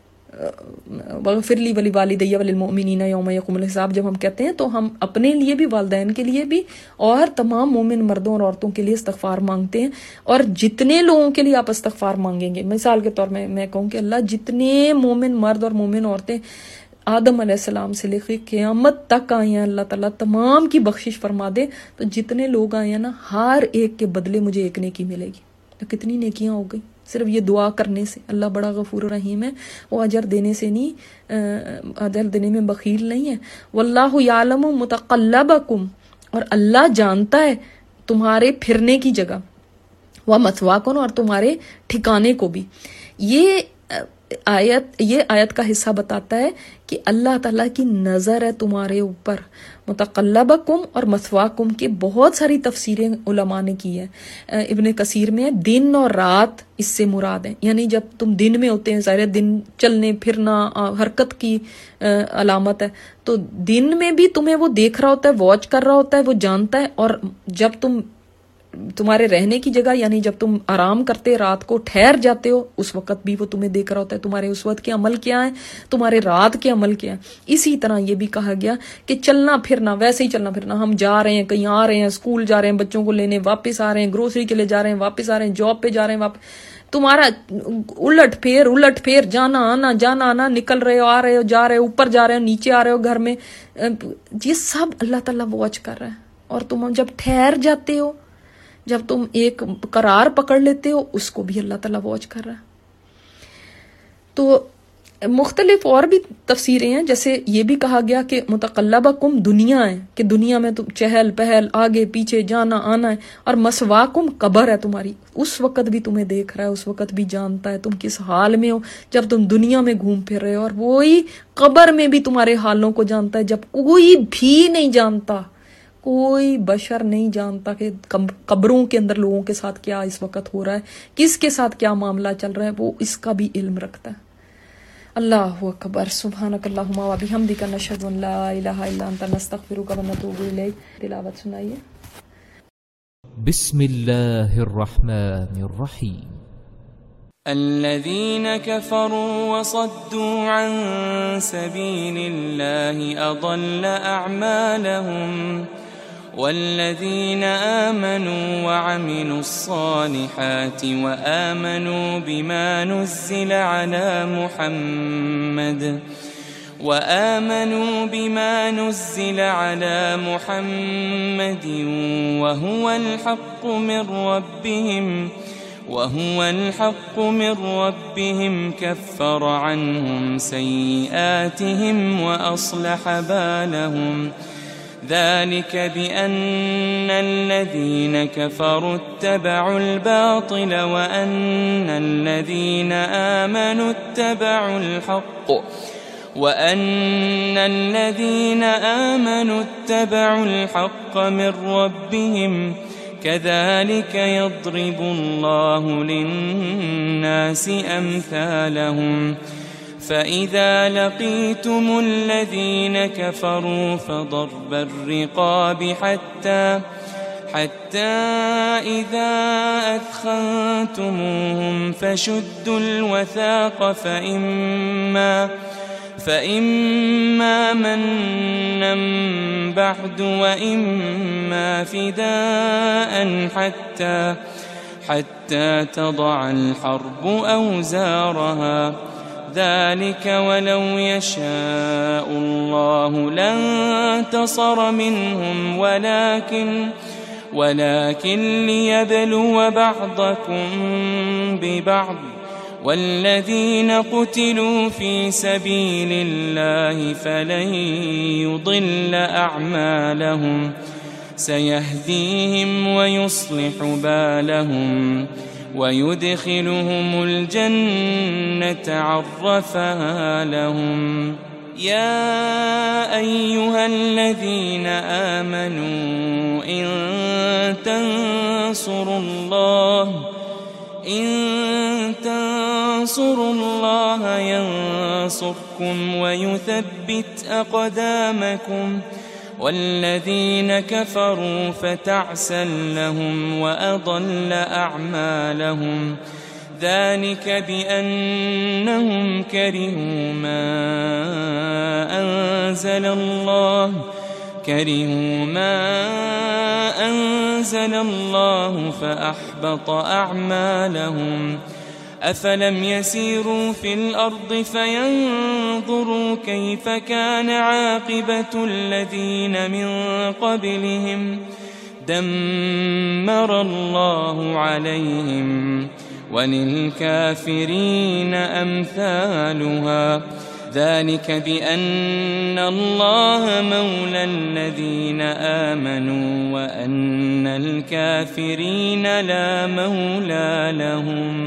وَاغْفِرْ لِي وَلِوَالِدَيَّ وَلِلْمُؤْمِنِينَ يَوْمَ يَقُومُ الْحِسَابُ جب ہم کہتے ہیں تو ہم اپنے لیے بھی، والدین کے لیے بھی، اور تمام مومن مردوں اور عورتوں کے لیے استغفار مانگتے ہیں. اور جتنے لوگوں کے لیے آپ استغفار مانگیں گے، مثال کے طور میں میں کہوں کہ اللہ جتنے مومن مرد اور مومن عورتیں آدم علیہ السلام سے لے کے قیامت تک آئے ہیں، اللہ تعالیٰ تمام کی بخشش فرما دے. تو جتنے لوگ آئے ہیں نا، ہر ایک کے بدلے مجھے ایک نیکی ملے گی. تو کتنی نیکیاں ہو گئی صرف یہ دعا کرنے سے. اللہ بڑا غفور رحیم ہے، وہ اجر دینے سے نہیں، اجر دینے میں بخیل نہیں ہے. واللہ یعلم متقلبکم، اور اللہ جانتا ہے تمہارے پھرنے کی جگہ، ومثواکم، اور تمہارے ٹھکانے کو بھی. یہ آیت یہ آیت کا حصہ بتاتا ہے کہ اللہ تعالیٰ کی نظر ہے تمہارے اوپر. متقلبکم اور مثواکم کی بہت ساری تفسیریں علماء نے کی ہے. ابن کثیر میں دن اور رات اس سے مراد ہے، یعنی جب تم دن میں ہوتے ہیں، ظاہر دن چلنے پھرنا حرکت کی علامت ہے، تو دن میں بھی تمہیں وہ دیکھ رہا ہوتا ہے، واچ کر رہا ہوتا ہے، وہ جانتا ہے. اور جب تم تمہارے رہنے کی جگہ، یعنی جب تم آرام کرتے رات کو ٹھہر جاتے ہو، اس وقت بھی وہ تمہیں دیکھ رہا ہوتا ہے، تمہارے اس وقت کے عمل کیا ہیں، تمہارے رات کے عمل کیا ہیں. اسی طرح یہ بھی کہا گیا کہ چلنا پھرنا، ویسے ہی چلنا پھرنا، ہم جا رہے ہیں کہیں، آ رہے ہیں، اسکول جا رہے ہیں بچوں کو لینے، واپس آ رہے ہیں، گروسری کے لیے جا رہے ہیں، واپس آ رہے ہیں، جاب پہ جا رہے ہیں، واپس، تمہارا الٹ پھیر الٹ پھیر، جانا آنا جانا آنا، نکل رہے ہو، آ رہے ہو، جا رہے ہو، اوپر جا رہے ہو، نیچے آ رہے ہو، گھر میں، یہ سب اللہ تعالیٰ واچ کر رہا ہے. اور تم جب ٹھہر جاتے ہو، جب تم ایک قرار پکڑ لیتے ہو، اس کو بھی اللہ تعالیٰ واچ کر رہا ہے. تو मुख्तलिफ और भी तफसीरें हैं, जैसे ये भी कहा गया कि मुतकल्लबकुम दुनिया है, कि दुनिया में तुम चहल पहल आगे पीछे जाना आना है, और मसवाकुम कब्र है तुम्हारी, उस वक़्त भी तुम्हें देख रहा है, उस वक़्त भी जानता है तुम किस हाल में हो जब तुम दुनिया में घूम फिर रहे हो, और वही कब्र में भी तुम्हारे हालों को जानता है जब कोई भी नहीं जानता, कोई बशर नहीं जानता कि कब्रों के अंदर लोगों के साथ क्या इस वक़्त हो रहा है, किसके साथ क्या मामला चल रहा है, वो इसका भी इल्म रखता है। अल्लाहु अकबर। सुब्हानकल्लाहुम्मा व बिहम्दिका नशहदु अन ला इलाहा इल्ला अंता नस्तगफिरुका व नतूबु इलैक। तिलावत सुनाइए। बिस्मिल्लाहिर रहमानिर रहीम। الذين كفروا وصدوا عن سبيل الله أضل أعمالهم والذين آمنوا وعملوا الصالحات وآمنوا بما نزل على محمد وآمنوا بما نزل على محمد وهو الحق من ربهم وهو الحق من ربهم كفر عنهم سيئاتهم وأصلح بالهم ذلك بأن الذين كفروا اتبعوا الباطل وأن الذين آمنوا اتبعوا الحق وأن الذين آمنوا اتبعوا الحق من ربهم كذلك يضرب الله للناس أمثالهم فإذا لقيتم الذين كفروا فضرب الرقاب حتى حتى إذا أثخنتموهم فشدوا الوثاق فإما فإما منا بعد وإما فداء حتى حتى تضع الحرب أوزارها ذلك ولو يشاء الله لانتصر منهم ولكن ولكن ليبلو بعضكم ببعض والذين قتلوا في سبيل الله فلن يضل أعمالهم سيهديهم ويصلح بالهم ويدخلهم الجنة عرفها لهم يا أيها الذين آمنوا إن تنصروا الله إن تنصروا الله ينصركم ويثبت أقدامكم والذين كفروا فتعسا لهم وأضل أعمالهم ذلك بأنهم كرهوا ما أنزل الله كرهوا ما أنزل الله فأحبط أعمالهم أفلم يسيروا في الأرض فينظروا كيف كان عاقبة الذين من قبلهم دمر الله عليهم وللكافرين أمثالها ذلك بأن الله مولى الذين آمنوا وأن الكافرين لا مولى لهم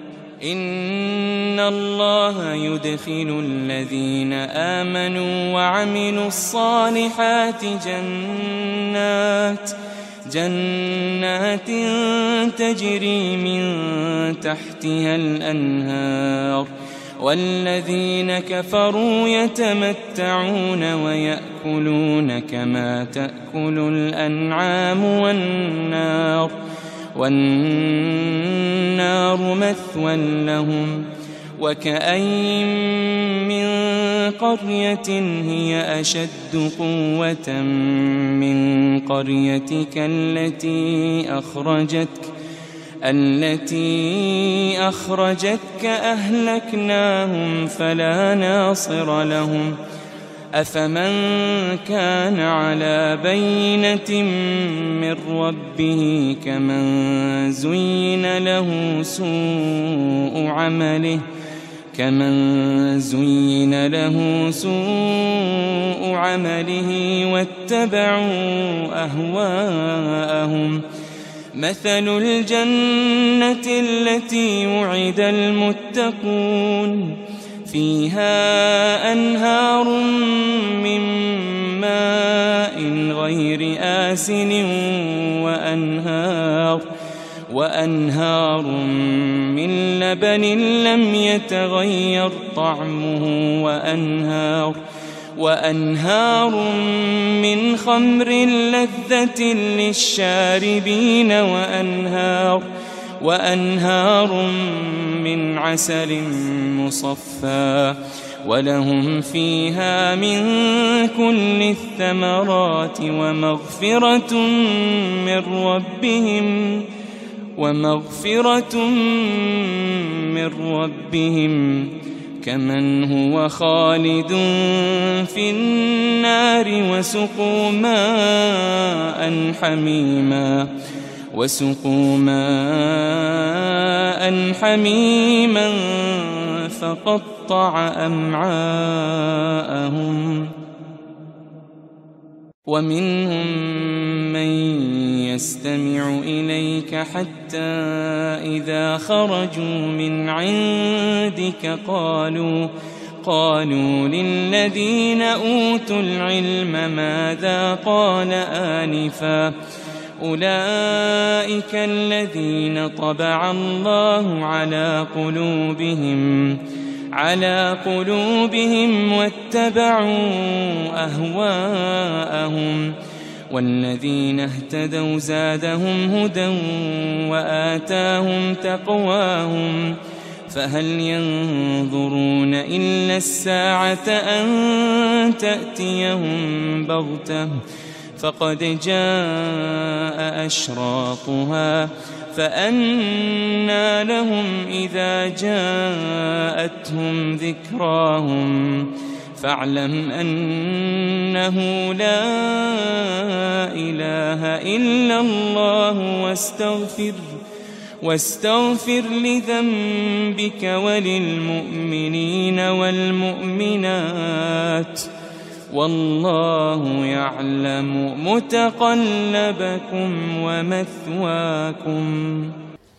إن الله يدخل الذين آمنوا وعملوا الصالحات جنات جنات تجري من تحتها الأنهار والذين كفروا يتمتعون ويأكلون كما تأكل الأنعام والنار والنار مثوى لهم وكأين من قرية هي أشد قوة من قريتك التي أخرجتك التي أخرجتك أهلكناهم فلا ناصر لهم أفمن كان على بينة من ربه كمن زين له سوء عمله كمن زين له سوء عمله واتبعوا أهواءهم مثل الجنة التي وعد المتقون فيها أنهار من ماء غير آسن وأنهار وأنهار من لبن لم يتغير طعمه وأنهار وأنهار من خمر لذة للشاربين وأنهار وأنهار من عسل مصفى ولهم فيها من كل الثمرات ومغفرة من ربهم ومغفرة من ربهم كمن هو خالد في النار وسقوا ماء حميما وسقوا ماء حميما فقطع أمعاءهم ومنهم من يستمع إليك حتى إذا خرجوا من عندك قالوا قالوا للذين أوتوا العلم ماذا قال آنفا أولئك الذين طبع الله على قلوبهم على قلوبهم واتبعوا أهواءهم والذين اهتدوا زادهم هدى وآتاهم تقواهم فهل ينظرون إلا الساعة أن تأتيهم بغتة فقد جاء أشراطها فأنى لهم إذا جاءتهم ذكراهم فاعلم أنه لا إله إلا الله واستغفر واستغفر لذنبك وللمؤمنين والمؤمنات والله يعلم متقلبكم ومثواكم